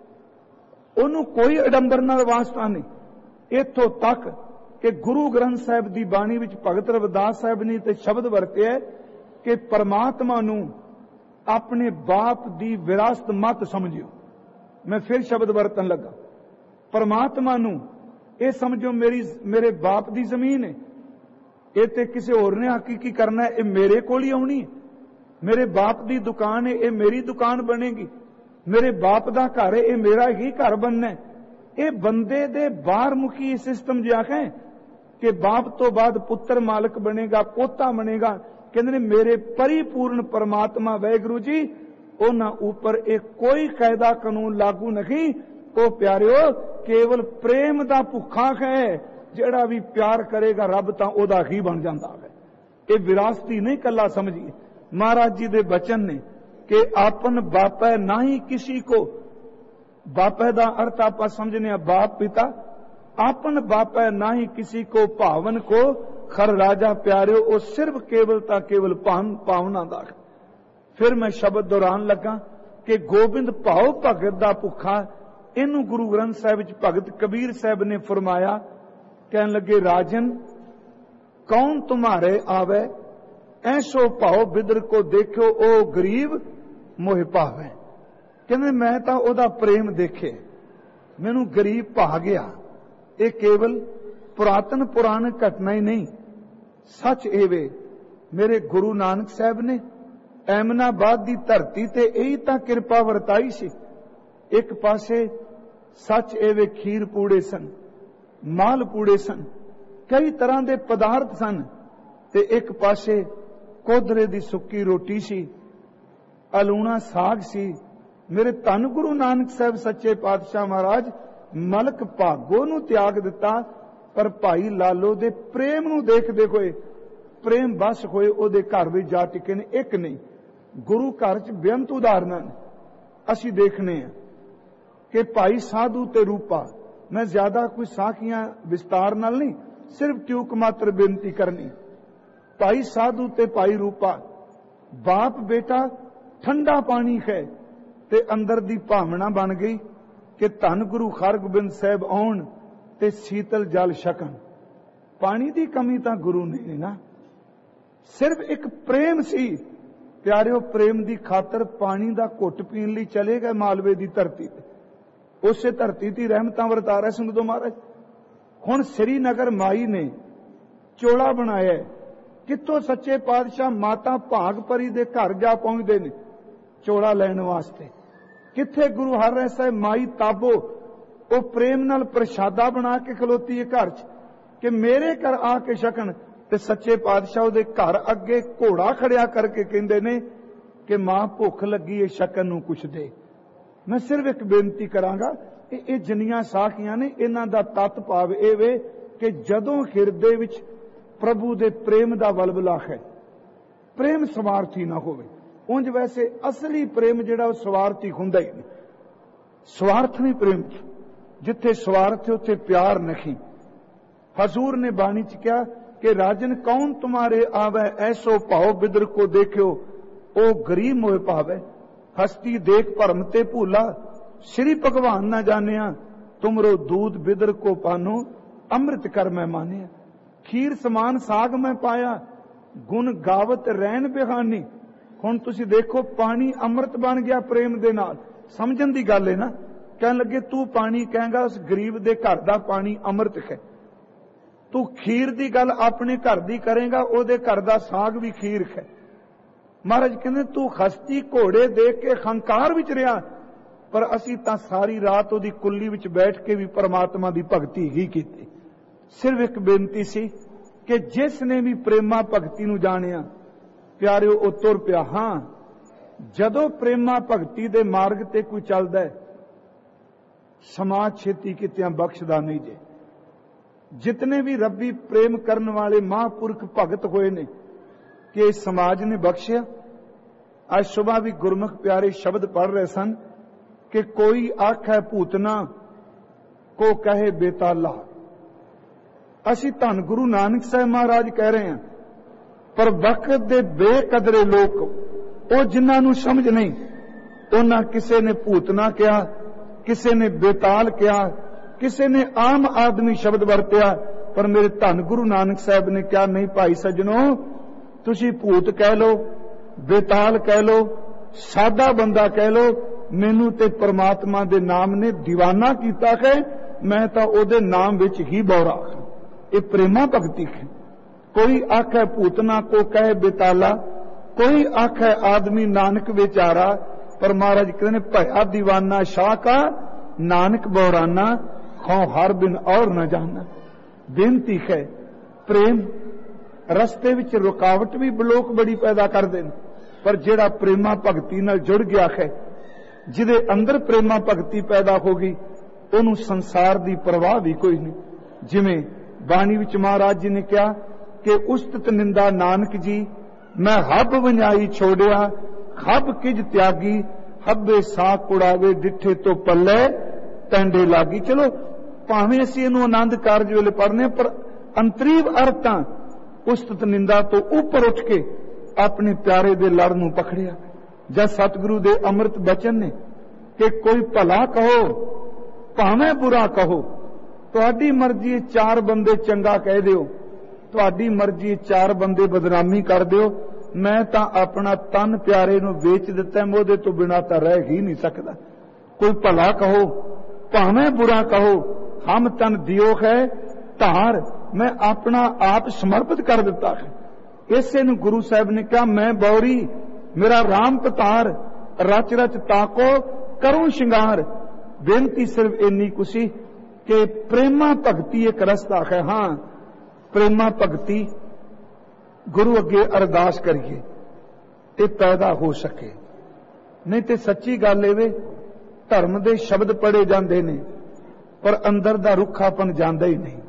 ओनू कोई अडंबर नाल वास्ता नहीं। इत्थों तक कि गुरु ग्रंथ साहिब दी बाणी विच भगत रविदास साहिब ने ते शब्द वरते कि परमात्मा नूं अपने बाप दी विरासत मत समझियो। मैं फिर शब्द वरतन लगा, परमात्मा नूं ये समझो मेरे बाप दी जमीन है, ये ते किसी होर ने आकी की करना है, ये मेरे कोल ही आउणी है। मेरे बाप दी दुकान है, ये मेरी दुकान बनेगी। मेरे बाप दा घर है, ये मेरा ही घर बनना है। ये बंदे दे बाहर मुखी सिस्टम जिहा है कि बाप तो बाद पुत्र मालक बनेगा, पोता बनेगा। कहते ने मेरे परिपूर्ण परमात्मा वैगुरु जी, उन्हां ऊपर एक कोई कायदा कानून लागू नहीं। ओ प्यारिओ, केवल प्रेम दा भुखा है। जिहड़ा भी प्यार करेगा रब तां ओदा ही बन जांदा है। ये विरासती नहीं कला समझिए। महाराज जी दे बचन ने कि आपन बापै ना ही किसी को, बापै दा अर्थ आप समझने बाप पिता, आपन बापै ना ही किसी को भावन को खर राजा प्यारियो, वो सिर्फ केवलता केवल भावना दा। फिर मैं शब्द दोहरान लगा कि गोबिंद भाव भगत दा भुखा, इनू गुरु ग्रंथ साहिब च भगत कबीर साहब ने फरमाया, कहन लगे राजन कौन तुम्हारे आवे, ऐसो भाव बिदर को देखो ओ गरीब मोह पावे। कहते मैं तो ओदा प्रेम देखे, मैनू गरीब भा गया। ये केवल पुरातन पुराण घटना ही नहीं, सच एवे मेरे गुरु नानक साहब ने एमनाबाद की धरती ते यही तां किरपा वरताई सी। एक पासे सच एवे खीर पूड़े सन, माल पूड़े सन, कई तरह के पदार्थ सन, ते एक पासे कोदरे दी सुक्की रोटी सी, अलूना साग सी। मेरे धन गुरु नानक साहब सच्चे पातशाह महाराज मलक भागो नू त्याग दिता, पर भाई लालो दे प्रेम नू देखदे होए, प्रेम बस होए ओदे घर विच जा टिके ने। एक नहीं, गुरु घर च बेअंत उदाहरण असी देखने हैं कि भाई साधु ते रूपा, मैं ज्यादा कोई साखियां विस्तार नाल नहीं, सिर्फ ट्यूक मात्र बेनती करनी। भाई साधु ते भाई रूपा, बाप बेटा ठंडा पानी है ते अंदर दी भावना बन गई कि धन गुरु हरगोबिंद साहब आउण ते शीतल जल छकण। पानी दी कमी तां गुरु ने ना, सिर्फ एक प्रेम सी। प्यारिओ प्रेम दी खातर पानी दा घुट पीण लई चले गए मालवे दी धरती ते, उसे धरती दी रहमतां वरता रहे संगतो महाराज। हुण श्रीनगर माई ने चोला बनाया, कित्थों सच्चे पातशाह माता भागपरी दे घर जा पहुंचदे ने चोला लैण वास्ते। कित्थे गुरु हर साहिब माई ताबो वो प्रेम नाल प्रशादा बना के खलोती है घर च कि मेरे घर आके छकण, ते सच्चे पातशाह दे घर अगे घोड़ा खड़िया करके कहंदे ने कि मां भुख लगी है छकण नूं कुछ दे। मैं सिर्फ एक बेनती करांगा कि ये जिन्नियां साखियां ने इन्हां दा तत भाव इह वे कि जदों हिरदे विच प्रभु दे प्रेम दा वलवला है, प्रेम स्वार्थी ना होवे। उंज वैसे असली प्रेम जिहड़ा स्वार्थी हुंदा ही नहीं, स्वार्थ नहीं प्रेम च, जिथे स्वार्थ है उत्थे प्यार नहीं। हजूर ने बाणी च कहा कि राजन कौन तुम्हारे आवे, ऐसो भाव बिदर को देखियो ओ गरीब मोह पावे। हस्ती देख भरम ते भूला, श्री भगवान ना जानिया, तुमरो दूध बिदर को पानो, अमृत कर मैं मानिया। खीर समान साग मैं पाया, गुण गावत रैन बिहानी। हुण तुसी देखो पानी अमृत बन गया प्रेम दे नाल, समझण दी गल है ना। कहन लगे तू पानी कहेगा उस गरीब दे घर दा पानी अमृत है, तू खीर दी गल अपने घर दी करेगा ओदे घर दा साग भी खीर है। महाराज कहंदे तू हस्ती घोड़े देख के हंकार विच रिहा, पर असी तां सारी रात ओदी कुल्ली विच बैठ के भी परमात्मा दी भगती ही कीती। सिर्फ एक बेनती सी कि जिसने भी प्रेमा भगती नूं जाणिया प्यारिओ ओ तुर पिया। हां, जदों प्रेमा भगती दे मार्ग ते कोई चलदा है, समाज छेती कितियां बख्शदा नहीं जे। जितने भी रब्बी प्रेम करने वाले महापुरख भगत होए ने कि समाज ने बख्शिया। आज सुबह भी गुरमुख प्यारे शब्द पढ़ रहे सन कि कोई आखे भूतना को कहे बेताला। असी धन गुरु नानक साहब महाराज कह रहे हैं, पर वक्त दे बेकदरे लोग वो जिन्हां नूं समझ नहीं, उन्हां किसे ने भूतना कहा, किसे ने बेताल कहा, किसी ने आम आदमी शब्द वरत्या, पर मेरे धन गुरु नानक साहब ने क्या नहीं भाई सज्जनों, तुसी भूत कह लो, बेताल कह लो, सादा बंदा कह लो, मैनू ते परमात्मा दे नाम ने दीवाना कीता है, मैं तो ओदे नाम विच ही बौरा। ये प्रेमा भगती है। कोई आखे भूतना को कहे बेताला, कोई आखे आदमी नानक बेचारा, पर महाराज कहते भया दीवाना शाह का नानक बौराना, खौ हर बिन और न जाना। बेनती है प्रेम रस्ते विच रुकावट भी बलोक बड़ी पैदा कर देन, पर जेड़ा प्रेमा भगती नाल जुड़ गया है, जिदे अंदर प्रेमा भगती पैदा होगी, उन्होंने संसार की परवाह भी कोई नहीं। जिमें बाणी विच महाराज जी ने कहा कि उस्तत निंदा नानक जी, मैं हब वंजाई छोड़िया, खब किज त्यागी हब्बे साक कुड़ावे डिठे तो पल्ले टैंडे लागी। चलो भावें असीं इहनूं आनंद कारज वेले पढ़ने, पर अंतरीव अर्थां उस्तत निंदा तो उपर उठ के अपने प्यारे दे लड़ नूं पकड़िया। जद सतगुरु दे अमृत बचन ने कि कोई भला कहो भावें बुरा कहो, तुहाडी मर्जी चार बंदे चंगा कह दिओ, तुहाडी मर्जी चार बंदे बदनामी कर दिओ, मैं तां अपना तन प्यारे नूं वेच दिता, मैं उहदे तो बिना तां रह ही नहीं सकदा। कोई भला कहो भावें बुरा कहो, हम तन दियो है धार, मैं अपना आप समर्पित कर दिता है। इसे नूं गुरु साहब ने कहा, मैं बौरी मेरा राम पतार, रच रच ताको करूं शिंगार। बेनती सिर्फ इन्नी कुसी कि प्रेमा भगती एक रस्ता है। हाँ, प्रेमा भगती गुरु अगे अरदास करिए ते पैदा हो सके, नहीं तो सच्ची गल एवे धर्म दे शब्द पढ़े जाते ने पर अंदर दा रुखापन जांदा ही नहीं,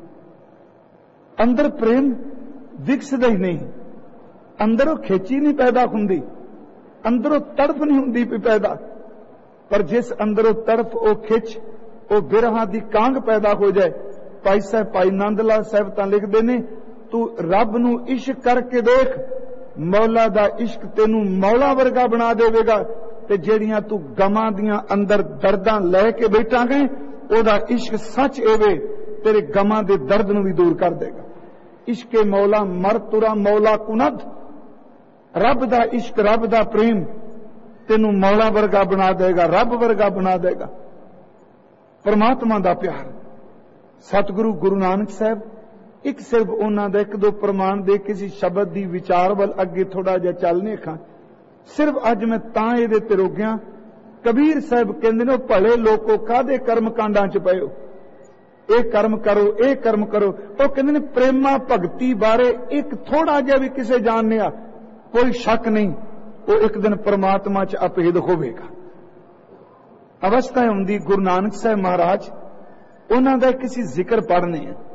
अंदर प्रेम विकसदा ही नहीं, अंदरों खिची नहीं पैदा हुंदी, अंदरों तड़फ नहीं हुंदी पैदा। पर जिस अंदरों तड़फ वो खिच वो बिरहा दी कांग पैदा हो जाए। भाई साहब भाई नंद लाल साहब तां लिखदे ने, तू रब नूं इश्क करके देख, मौला दा इश्क तेनू मौला वर्गा बना देवेगा, ते जेड़ियां तू गमां दियां अंदर दर्दां लैके बैठा गए, ओदा इश्क सच एवे तेरे गमां दे दर्द नूं भी दूर कर देगा। इश्के मौला मर तुरा मौला कुनद, रब दा इश्क रब दा प्रेम तेनू मौला वर्गा बना देगा, रब वर्गा बना देगा। परमात्मा दा प्यार। सतगुरु गुरु नानक साहब एक सिर्फ उन्हां दा एक दो प्रमाण दे किसी शब्द दी विचार वल अगे थोड़ा जिहा चलने खां। सिर्फ अज मैं तां इहदे ते रोकिया, कबीर साहब कहंदे ने भले लोको कादे कर्म कांडां च पए हो, ये कर्म करो ये कर्म करो। वो कहंदे ने प्रेमा भगती बारे एक थोड़ा जिहा भी किसे जानने आ कोई शक नहीं, वो एक दिन परमात्मा च अभेद होवेगा। अवस्था हुंदी गुरु नानक साहब महाराज उन्हां दा किसी जिक्र पढ़ने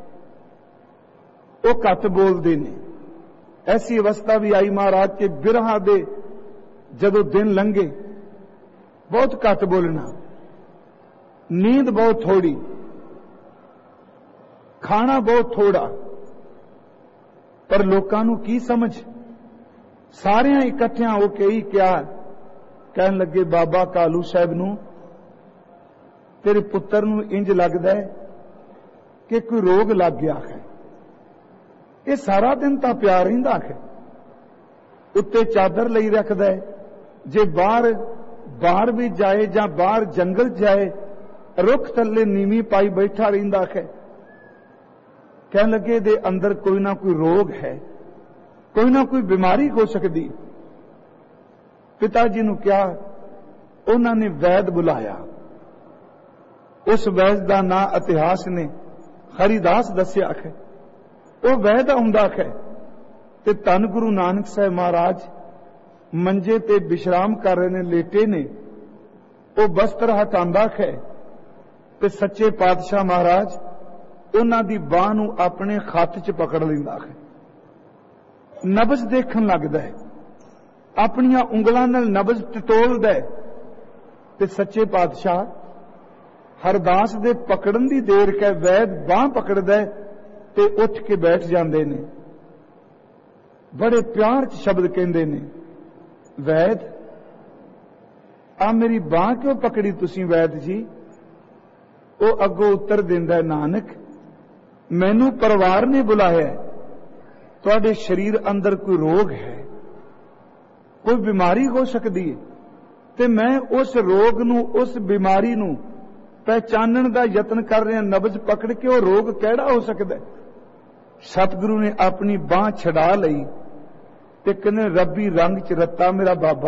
वो घट बोलते ने। ऐसी अवस्था भी आई महाराज के बिरहा दे जदों दिन लंघे, बहुत घट बोलना, नींद बहुत थोड़ी, खाना बहुत थोड़ा, पर लोकां नूं की समझ। सारियां इकट्ठियां होके ही क्या कहन लगे, बाबा कालू साहब नूं तेरे पुत्र नूं इंज लगदा है कि कोई रोग लग गया है। ये सारा दिन तां प्यार रहिंदा है, उत्ते चादर लई रखदा है, जे बाहर भी जाए जां बाहर जंगल जाए रुख थल्ले नीवी पाई बैठा रहिंदा है। कहन लगे दे अंदर कोई ना कोई रोग है, कोई ना कोई बीमारी हो सकती। पिता जी नूं क्या उन्होंने वैद बुलाया। उस वैद का ना इतिहास ने हरिदास दस्या है। वो वैद आउंदा है ते धन गुरु नानक साहब महाराज मंजे ते विश्राम कर रहे ने, लेटे ने। वो वस्त्र हटांदा है ते सच्चे पातशाह महाराज उन्हां दी बांह नूं अपने हत्थ च पकड़ लैंदा है, नबज देखण लगदा है, अपनियां उंगलां नाल नबज टटोलदा है ते सच्चे पातशाह हरदास दे पकड़न दी देर कै वैद बांह पकड़दा है ते उठ के बैठ जांदे ने। बड़े प्यार च शब्द कहंदे ने, वैद आ मेरी बांह क्यों पकड़ी तुसी वैद जी? वो अगों उत्तर दिंदा है, नानक मैनू परिवार ने बुलाया, तुहाडे शरीर अंदर कोई रोग है, कोई बीमारी हो सकती है, ते मैं उस रोग नूं उस बीमारी नूं पहचानण दा यतन कर रहा, नबज पकड़ के वो रोग किहड़ा हो सकता है। सतगुरु ने अपनी बांह छड़ा लई ते कहने, रब्बी रंग च रत्ता मेरा बाबा,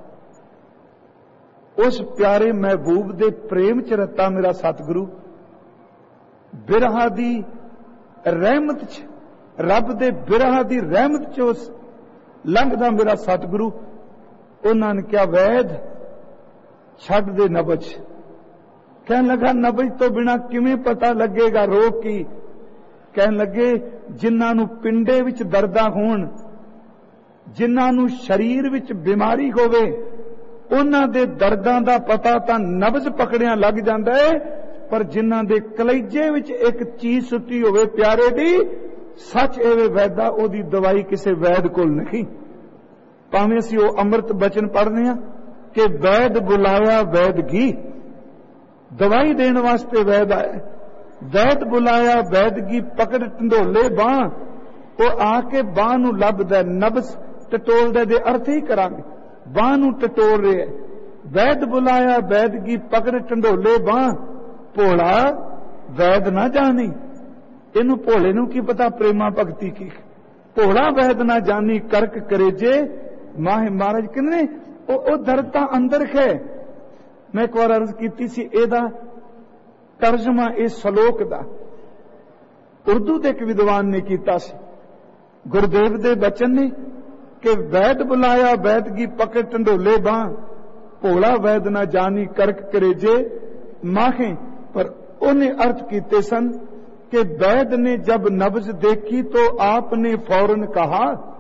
उस प्यारे महबूब दे प्रेम च रत्ता मेरा सतगुरु, बिरहा दी रहमत च, रब दे बिरहा दी रहमत च उस लंघदा मेरा सतगुरु। उन्होंने क्या वैद छड़ दे नबज। कहने लगा, नबज तो बिना किवें पता लगेगा रोग की? कहने लगे, जिन्हां नूं पिंडे विच दर्दां होण, जिन्हां नूं शरीर विच बीमारी होवे, ਉਹਨਾਂ ਦੇ ਦਰਦਾਂ ਦਾ ਪਤਾ ਤਾਂ ਨਬਜ਼ ਪਕੜਿਆਂ ਲੱਗ ਜਾਂਦਾ ਹੈ, ਪਰ ਜਿਨ੍ਹਾਂ ਦੇ ਕਲੇਜੇ ਵਿੱਚ ਇੱਕ ਚੀਜ਼ ਸੁੱਟੀ ਹੋਵੇ ਪਿਆਰੇ ਦੀ, ਸੱਚ ਇਹ ਵੈਦਾ ਉਹਦੀ ਦਵਾਈ ਕਿਸੇ ਵੈਦ ਕੋਲ ਨਹੀਂ। ਭਾਵੇਂ ਅਸੀਂ ਉਹ ਅੰਮ੍ਰਿਤ ਬਚਨ ਪੜ੍ਹਦੇ ਹਾਂ ਕਿ ਵੈਦ ਬੁਲਾਇਆ ਵੈਦਗੀ, ਦਵਾਈ ਦੇਣ ਵਾਸਤੇ ਵੈਦ ਆਇਆ। ਵੈਦ ਬੁਲਾਇਆ ਵੈਦਗੀ, ਪਕੜ ਢੰਡੋਲੇ ਬਾਂਹ, ਉਹ ਆ ਕੇ ਬਾਂਹ ਨੂੰ ਲੱਭਦਾ, ਨਬਜ਼ ਟਟੋਲਦਾ ਦੇ ਅਰਥ ਹੀ ਕਰਾਂਗੇ, ਬਾਂਹ ਨੂੰ ਟਟੋਲ ਰਿਹਾ। ਵੈਦ ਬੁਲਾਇਆ ਵੈਦਗੀ, ਪਕੜ ਢੰਡੋਲੇ ਬਾਂਹ, ਭੋਲਾ ਵੈਦ ਨਾ ਜਾਣੀ। ਇਹਨੂੰ ਭੋਲੇ ਨੂੰ ਕੀ ਪਤਾ ਪ੍ਰੇਮਾ ਭਗਤੀ ਕੀ। ਭੋਲਾ ਵੈਦ ਨਾ ਜਾਣੀ ਕਰਕ ਕਰੇਜੇ ਮਾਹੇ। ਮਹਾਰਾਜ ਕਹਿੰਦੇ ਨੇ ਉਹ ਦਰਦ ਤਾਂ ਅੰਦਰ ਹੈ। ਮੈਂ ਇੱਕ ਵਾਰ ਅਰਜ਼ ਕੀਤੀ ਸੀ, ਇਹਦਾ ਤਰਜਮਾ ਇਸ ਸ਼ਲੋਕ ਦਾ ਉਰਦੂ ਦੇ ਇੱਕ ਵਿਦਵਾਨ ਨੇ ਕੀਤਾ ਸੀ। ਗੁਰਦੇਵ ਦੇ ਬਚਨ ਨੇ ਕਿ ਵੈਦ ਬੁਲਾਇਆ ਵੈਦਗੀ, ਪਕੜ ਢੰਡੋਲੇ ਬਾਂਹ, ਭੋਲਾ ਵੈਦ ਨਾ ਜਾਣੀ ਕਰਕ ਕਰੇਜੇ ਮਾਹੇ। पर उन्हें अर्थ कीते सन कि वैद ने जब नब्ज देखी तो आपने फौरन कहा,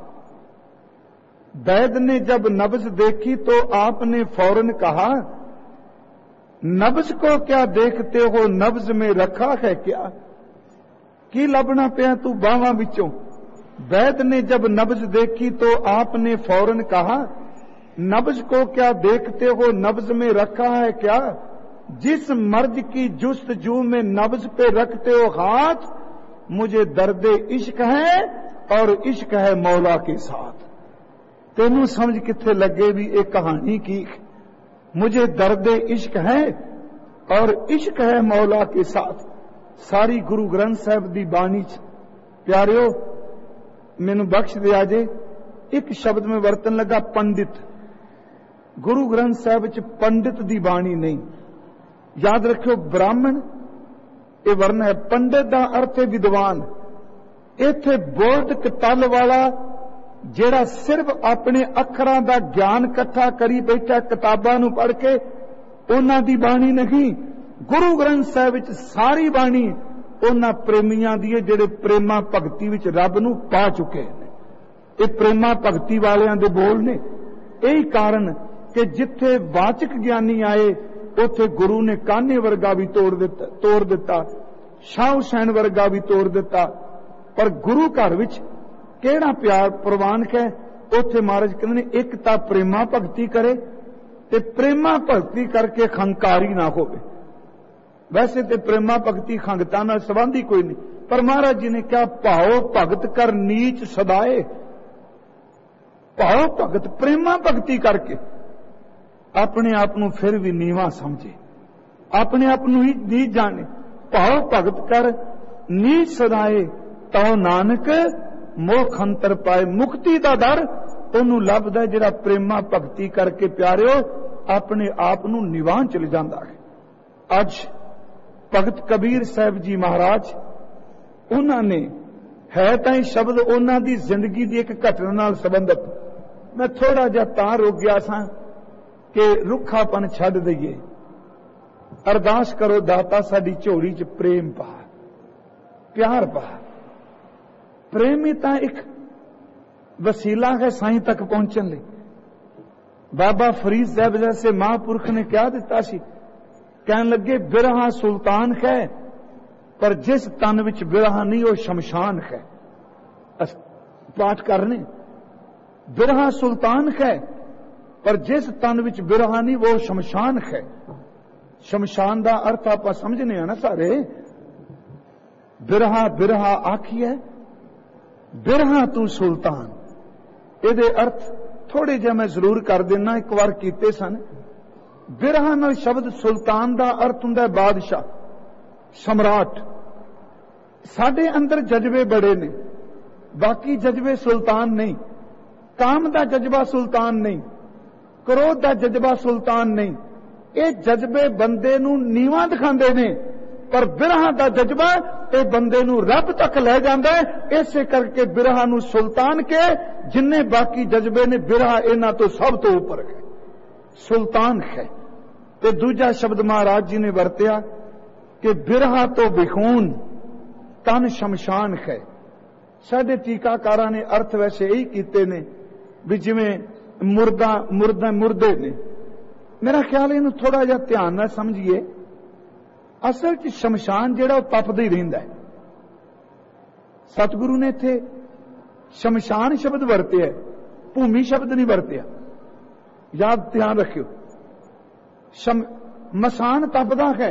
वैद ने जब नब्ज देखी तो आपने फौरन कहा, नब्ज को क्या देखते हो, नब्ज में रखा है क्या। की लभना पिया तू बावां विचों। वैद ने जब नब्ज देखी तो आपने फौरन कहा, नब्ज को क्या देखते हो, नब्ज में रखा है क्या। जिस मर्ज की जुस्तजू में नब्ज पे रखते हो हाथ, मुझे दर्द इश्क है और इश्क है मौला के साथ। तेनू समझ किथे लगे भी एक कहानी की। मुझे दर्द इश्क है और इश्क है मौला के साथ। सारी गुरु ग्रंथ साहब दी बाणी च प्यारियो मैनू बख्श दिया जे, एक शब्द में वरतन लगा पंडित। गुरु ग्रंथ साहब च पंडित दी बाणी नहीं। याद रखियो ब्राह्मण ये वर्ण है, पंडित का अर्थ है विद्वान। इथे बोधक तल वाला जेड़ा सिर्फ अपने अखरां दा ज्ञान इकट्ठा करी बैठा किताबां नूं पढ़ के, उन्हां दी बाणी नहीं। गुरु ग्रंथ साहिब विच सारी बाणी उन्हां प्रेमियां दी है जेड़े प्रेमा भगती विच रब नूं पा चुके ने। ये प्रेमा भगती वालियां दे बोल ने। यही कारण कि जिथे वाचक ज्ञानी आए उथे गुरु ने कान्हे वर्गा भी तोड़ दिता, शाह हुसैन वर्गा भी तोड़ दिता। पर गुरु घर विच केड़ा प्यार प्रवान है, उथे महाराज कहंदे ने एक तां प्रेमा भगती करे ते प्रेमा भगती करके खंकारी ना होवे। वैसे ते प्रेमा भगती खंगता नाल संबंधी कोई नहीं, पर महाराज जी ने क्या भाव भगत कर नीच सदाए। भाव भगत प्रेमा भगती करके अपने आप को फिर भी नीवा समझे, अपने आप को ही नीच जाने। भाव भगत कर नीच सदाए, तो नानक मोख अंतर पाए। मुक्ति का दर ओनू लभदा जिहड़ा प्रेमा भगती करके प्यारिओ अपने आप को निवान चल जाता है। अज भगत कबीर साहब जी महाराज उन्होंने है तां शब्द उन्हां दी जिंदगी की एक घटना नाल संबंधित। मैं थोड़ा जिहा तां रुक गया सां कि रुखापन छड्ड दईए। अरदास करो दाता साडी झोली च प्रेम पा, प्यार पा। प्रेम ही तां एक वसीला है साईं तक पहुंचने लई। बाबा फरीद साहब जैसे महापुरख ने क्या दिता सी, कहन लगे बिरहा सुल्तान है, पर जिस तन विच बिरहा नहीं वो शमशान है। पाठ करने बिरहा सुल्तान है, पर जिस तन विच बिरहा नहीं वो शमशान है। शमशान का अर्थ आप समझने ना सारे। बिरहा बिरहा आखिए बिरहा तू सुल्तान। ये अर्थ थोड़े जे मैं जरूर कर देना, एक बार कीते सन। बिरहा नाल शब्द सुल्तान का अर्थ हुंदा बादशाह, सम्राट। साडे अंदर जज्बे बड़े ने, बाकी जज्बे सुल्तान नहीं। काम का जज्बा सुल्तान नहीं, क्रोध का जज्बा सुल्तान नहीं। ये जज्बे बंदे नूं नीवा दिखांदे ने, पर बिरहा का जज्बा ये बंदे नूं रब तक ले जांदा है। इसे करके बिरहा नूं सुल्तान के, जिन्ने बाकी जज्बे ने बिरहा इन्हां तो सब तो ऊपर है, सुल्तान है। ते दूजा शब्द महाराज जी ने वरत्या कि बिरहा तो बिखून तन शमशान है। साडे टीकाकारां ने अर्थ वैसे यही कीते ने भी जिवें मुर्दा मुर्दे ने, मेरा ख्याल इन्हूं थोड़ा जिहा ध्यान नाल समझिए। असल च शमशान जिहड़ा तपदा ही रहिंदा है। सतगुरु ने इत्थे शमशान शब्द वरतिया, भूमि शब्द नहीं वरतिया। याद ध्यान रखियो, मसान तपदा है।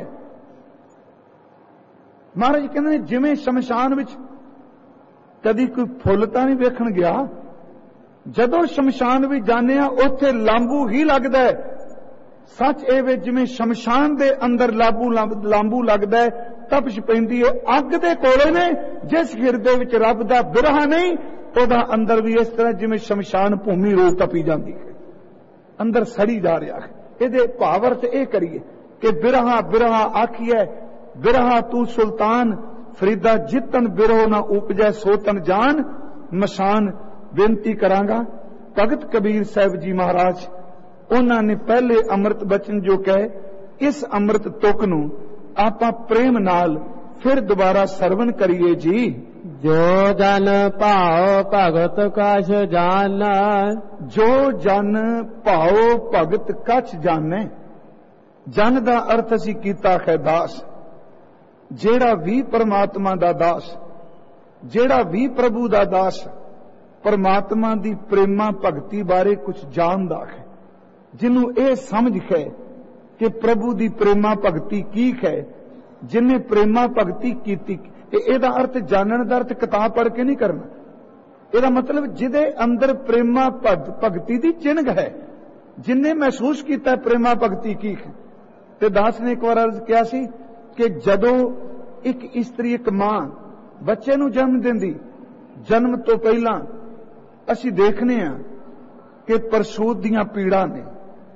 महाराज कहते जिवें शमशान विच कदी कोई फुल तां नहीं वेखण गया, जदों शमशान विच जाने आ उत्थे लांबू ही लगदा है। सच ए वे जिवें शमशान दे अंदर लांबू लगदा है, तपश पैंदी है, अग दे कोले ने, जिस हिरदे विच रब दा बिरहा नहीं, ओदा अंदर भी इस तरह जिवें शमशान भूमि रोज तपी जाती है, अंदर सड़ी जा रहा है। इहदे भाव अर्थ ये करिए कि बिरहा बिरहा आखिए, बिरहा तू सुल्तान, फरीदा जितन बिरहो ना उपजै सोतन जान, मशान। बेनती करांगा भगत कबीर साहब जी महाराज, उन्होंने पहले अमृत बचन जो कहे, इस अमृत तुक नूं आपां प्रेम नाल फिर दोबारा सरवण करिए जी। जो जन भाओ भगत कछ जान, जो जन भाओ भगत कछ जाने। जन दा अर्थ असी कीता है दास, जेड़ा भी परमात्मा दा दास, जेड़ा भी प्रभु दा दास, परमात्मा दी प्रेमा भगती बारे कुछ जानदा है, जिन्हों यह समझ है कि प्रभु दी प्रेमा भगती की है, जिन्हें प्रेमा भगती कीती। ਇਹਦਾ अर्थ जानन दा अर्थ किताब पढ़ के नहीं करना। ਇਹਦਾ मतलब जिदे अंदर प्रेमा भगती दी चिन्ह है, जिन्हें महसूस किया प्रेमा भगती की है। ते दास ने एक बार अर्ज किया सी कि जदों एक इस्त्री एक मां बच्चे नूं जन्म दिंदी, जन्म तो पहला असी देखने आ कि प्रसूत दीयां पीड़ा ने,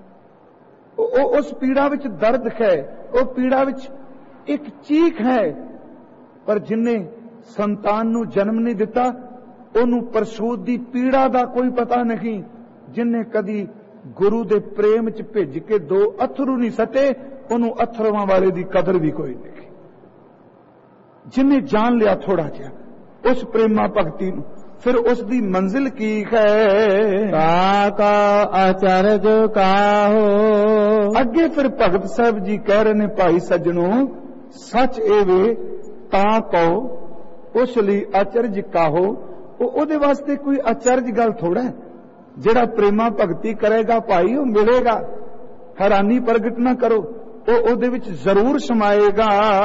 उस पीड़ा विच दर्द है, वो पीड़ा विच एक चीख है। पर जिन्हें संतान नूं जन्म नहीं दिता, उन्होंने प्रसूत दी पीड़ा दा कोई पता नहीं। जिन्हें कदी गुरु दे प्रेम च भेज के दो अथरू नहीं सटे, उन्होंने अथरवां वाले दी कदर भी कोई नहीं। जिन्हें जान लिया थोड़ा जिहा उस प्रेमा भगती नूं, फिर उसकी मंजिल की है। का अचरज का हो। अगे फिर भगत साहब जी कह रहे ने, भाई सज्जनों सच एवे तां कहो, उस लई अचरज काहो। ਉਹਦੇ वास्ते कोई अचरज गल थोड़ा है। जेड़ा प्रेमा भगती करेगा भाई वो मिलेगा, हैरानी प्रगट ना करो, वो ਉਹਦੇ ਵਿੱਚ जरूर समाएगा।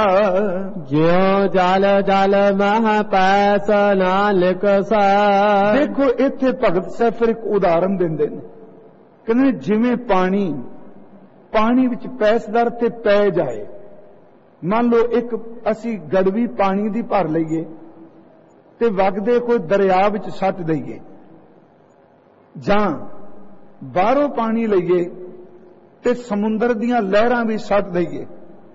ज्यों जल जल मह पैस नानक सा। देखो इत्थे भगत साहब फिर एक उदाहरण दिंदे ने, कहंदे जिवें पानी, पानी विच पैसदार ते पै जाए। मान लो एक असी गड़वी पानी दी भर लईए ते वगदे कोई दरिया विच सट दईए, जां बाहरों पानी लईए ते समुंदर दियां लहरां भी सट दईए।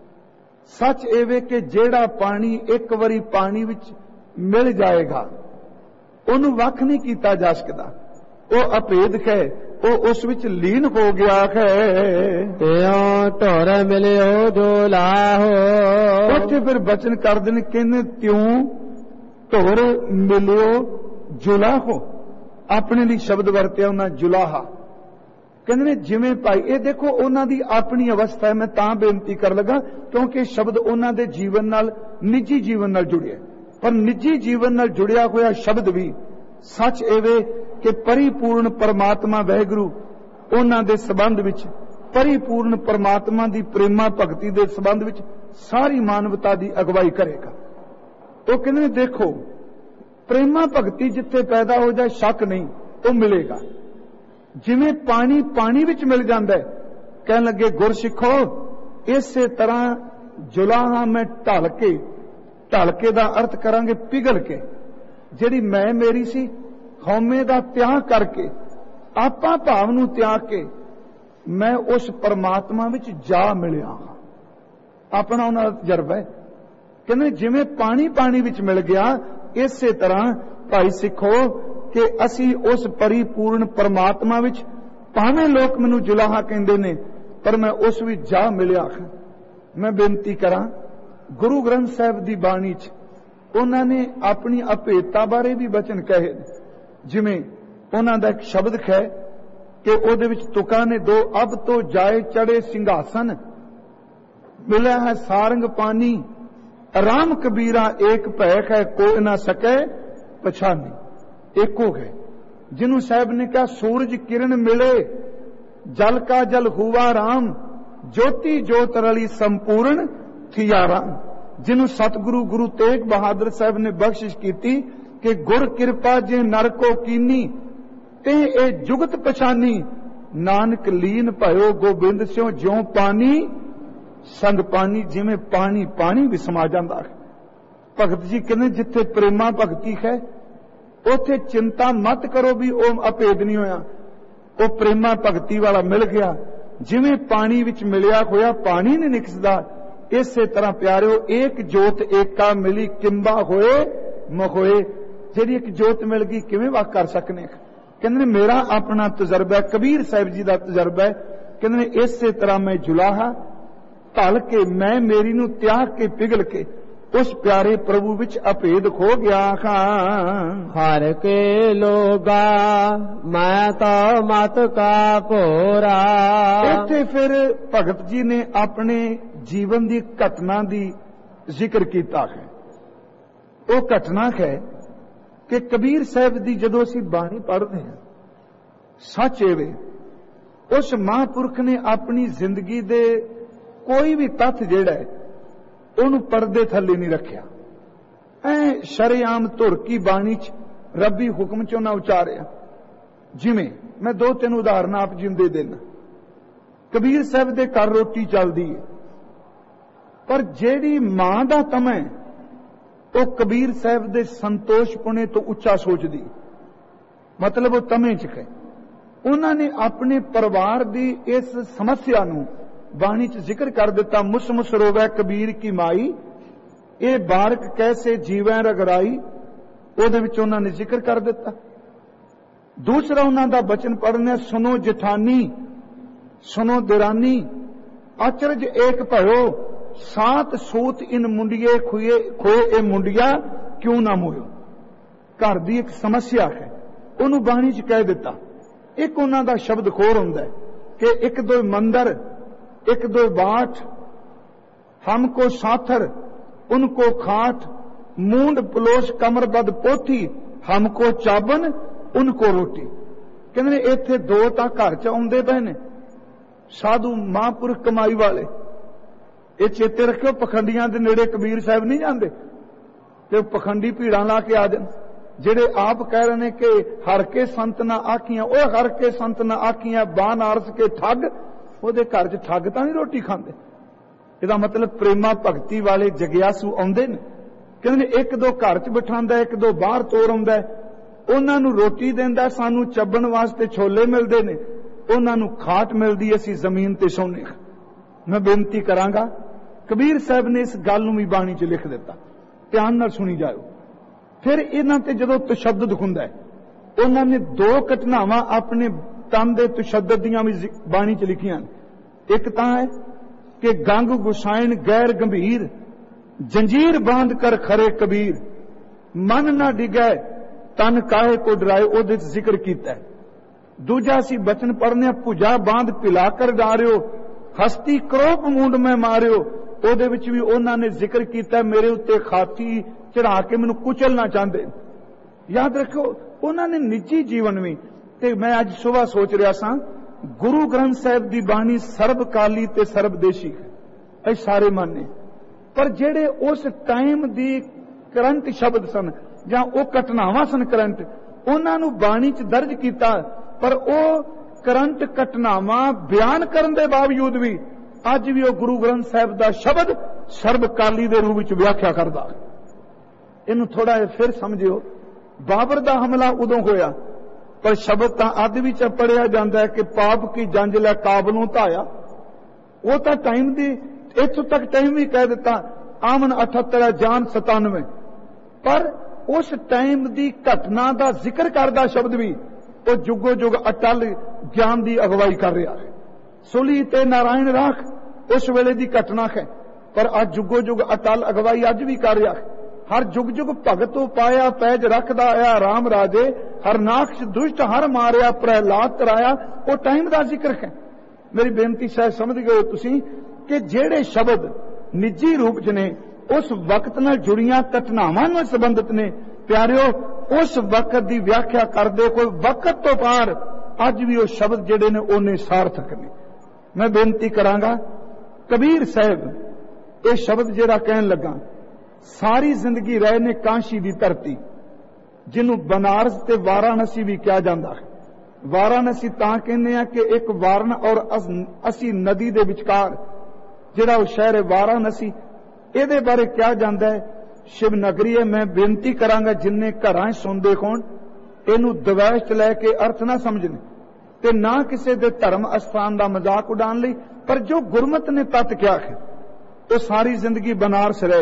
सच एवे कि जेड़ा पानी एक वारी पानी विच मिल जाएगा, उन्होंने वख नहीं किया जा सकता, वो अभेद है, वो उस विच लीन हो गया है। त्यों ढोर मिलियो जो लाहो। उत्थे फिर बचन कर देने, कहने त्यों ढोर मिलियो जुलाहो। अपने लिए शब्द वरत्या उन्हें जुलाहा। कहते जिमें भाई ये देखो उन्हों की अपनी अवस्था है। मैं तां बेनती कर लगा क्योंकि शब्द उन्हों के जीवन नाल, निजी जीवन नाल जुड़िया, पर निजी जीवन नाल जुड़िया होया शब्द भी सच एवे कि परिपूर्ण परमात्मा वैगुरु उन्हां दे संबंध विच, परिपूर्ण परमात्मा दी प्रेमा भगती दे संबंध विच सारी मानवता दी अगवाई करेगा। तो कहने देखो प्रेमा भगती जिथे पैदा हो जाए शक नहीं तो मिलेगा। जिवें पानी पानी विच मिल जाता है, कहन लगे गुरसिखो इसे तरह जुलाहा में ढल के दा अर्थ करांगे पिघल के, जिहड़ी मैं मेरी सी हौमे दा त्याग करके, आपा भाव नूं त्याग के मैं उस परमात्मा विच जा मिलिया हां। अपना उन्हां दा तजर्बा है। कहंदे जिवें पानी पानी विच मिल गया, इसे तरह भाई सिखो कि असी उस परिपूर्ण परमात्मा विच, भावें लोग मैनूं जुलाहा कहंदे ने, पर मैं उस विच जा मिलिया हां। मैं बेनती करां गुरु ग्रंथ साहिब दी बाणी च उन्होंने अपनी अभेदता बारे भी वचन कहे, जिमें उन्हों का एक शब्द है कि ਉਹਦੇ ਵਿੱਚ ਤੁਕਾਂ ਨੇ दो, अब तो जाए चढ़े सिंहासन, मिला है सारंग पानी, राम कबीरा एक भैख है, कोई ना सके पछानी। एक हो गए जिन्हों साहब ने कहा सूरज किरण मिले, जल का जल हुआ राम, ज्योति ज्योत रली संपूर्ण थिया राम। जिन्हों सतगुरु गुरु तेग बहादुर साहब ने बख्शिश की कि गुर कृपा जे नर को कीनी, ते ए जुगत पछानी, नानक लीन भयो गोबिंद स्यों ज्यों पानी संग पानी। जिमें पानी पानी भी समा जाता है। भगत जी कहते जिथे प्रेमा भगती है उथे चिंता मत करो भी वो अभेद नहीं होया, वो प्रेमा भगती वाला मिल गया। जिमें पानी विच मिलिया होया पानी नहीं निकसदा, इसे तरह प्यारिओ एक जोत एका मिली, किंबा होए महोए। जिहड़ी एक जोत मिल गई किवें वाक कर सकने। कहते मेरा अपना तजर्बा है, कबीर साहिब जी का तजर्बा है। कहते इसे तरह मैं जुलाहा ढल के, मैं मेरी नूं त्याग के पिघल के उस प्यारे प्रभु विच अभेद खो गया। हर के लोगा मैं तो मत का भोरा। इत्थे फिर भगत जी ने अपने जीवन की घटना की जिक्र किया है। वो घटना है कि कबीर साहब की जदों असीं बाणी पढ़ते हैं, सच एवे उस महापुरख ने अपनी जिंदगी दे कोई भी तत्थ जिहड़ा है उन्होंने पर्दे थले नहीं रखिया। ऐ शरेआम धुर की बाणी च रबी हुक्म चों ना उचारिया। जिमें मैं 2-3 उदाहरण आप जी दे देना। कबीर साहब दे घर रोटी चलदी है, पर जेड़ी मां दा तमा है वो कबीर साहब दे संतोष पुणे तो उच्चा सोचदी, मतलब वो तमे च है। उन्होंने अपने परिवार की इस समस्या नूं बाणी च जिक्र कर दिता। मुस मुस रोवै कबीर की माई, ये बारक कैसे जीवै रगड़ाई, उहदे विच उन्होंने जिक्र कर दिता। दूसरा उन्हों दा बचन पढ़ने, सुनो जेठानी सुनो दिरानी, अचरज एक भयो, सात सूत इन मुंडिये खोए ए मुंडिया क्यों ना मोयो। घर की एक समस्या है, उन्होंने बाणी च कह दिता। एक उन्हों का शब्द खोर हुंदा है कि एक दो मंदिर एक दो बाट, हमको साथर उनको खाट, मूंड पलोस कमरबद पोथी, हमको चाबन उनको रोटी। कहते इत्थे दो तां घर च आउंदे पए ने साधु महापुरख कमाई वाले। ये चेते रखियो पखंडियां दे नेड़े कबीर साहब नहीं जाते ते पखंडी भीड़ां ला के आ जान। जेड़े आप कह रहे हैं कि हर के संत ना आखियां, वो हर के संत ना आखियां बान आरस के ठग, ਉਹਦੇ घर च ठग तां नहीं रोटी खांदे। ਇਹਦਾ मतलब प्रेमा भगती वाले जगियासू आउंदे ने। कहंदे एक दो घर च बिठांदा, एक दो बाहर तोर आउंदा, उन्हां नूं रोटी देंदा, सानू ਚੱਬਣ वास्ते छोले मिलदे ने, उन्हां नूं खाट मिलदी, असीं जमीन ते सौंने। मैं बेनती करांगा कबीर साहब ने इस गल नूं भी बाणी च लिख दिता, ध्यान नाल सुनी जाओ। फिर इन्हां ते जदों तशद्दुद हुंदा है, उन्होंने दो घटनावां अपने तन दे तशद्दुद दीआं भी बाणी च लिखियां। एक तां है कि गंग गुसाइण गैर गंभीर, जंजीर बांध कर खरे कबीर, मन ना डिगै तन काहे को डराए, उहदे च जिक्र कीता है। दूजा सी बचन पढ़ने, भुजा बांध पिला कर डारियो, हस्ती क्रोप मूंड में मारियो, उहदे विच भी उन्होंने जिक्र कीता मेरे उत्ते खाती चढ़ा के मैनूं कुचलना चाहते। याद रखो उन्होंने निजी जीवन में, ते मैं अज सुबह सोच रहा सा, गुरु ग्रंथ साहिब की बाणी सर्वकाली ते सर्वदेशी है, सारे माने, पर जेड़े उस टाइम दी करंट शब्द सन जां वो घटनावां सन करंट, उन्होंने बाणी च दर्ज किया, पर वो करंट घटनावां बयान करने के बावजूद भी अज भी वो गुरु ग्रंथ साहिब का शब्द सर्वकाली के रूप में व्याख्या करता। इनू थोड़ा फिर समझियो, बाबर का हमला उदों होया, पर शब्द तो अद भी पढ़िया जाता है कि पाप की जंज लै काबलों धाया। वो तो टाइम की इथों तक टाइम भी कह दिता, आमन 78 जान 97, पर उस टाइम की घटना का जिक्र करदा शब्द भी वो जुगो जुग अटल ज्ञान की अगवाई कर रहा है। सुली ते नारायण राख उस वेले की घटना है, पर अज जुगो जुग अटल अगवाई अज भी कर रहा है। हर जुग जुग भगत उपाया पैज रखदा आया राम राजे, हर नाक्ष दुष्ट हर मारिया प्रहलाद तराया। वो टाइम का जिक्र है। मेरी बेनती शायद समझ गए तुसी कि जेड़े शब्द निजी रूप च ने उस वक्त नाल जुड़ियां घटनावां नाल संबंधित ने, प्यारिओ उस वक्त की व्याख्या करदे कोई वक्त तो पार अज भी वो शब्द जेड़े ने उन्ने सार्थक ने। मैं बेनती करांगा कबीर साहब ये शब्द जेड़ा कहन लगा, सारी जिंदगी रहे ने काशी की धरती, जिन्हों बनारस ते वाराणसी भी कहा जाता है। वाराणसी तां कहने आ कि एक वारण और असी नदी दे विचकार जिहड़ा वो शहर है वाराणसी, ਇਹਦੇ बारे क्या जाता है शिव नगरी है। मैं बेनती करांगा जिन्ने घरां सुनते होण इनू दवैश च लैके अर्थ ना समझने ते ना किसी दे धर्म अस्थान का मजाक उड़ान लई, पर जो गुरमत ने तत् क्या है वो सारी जिंदगी बनारस रहे।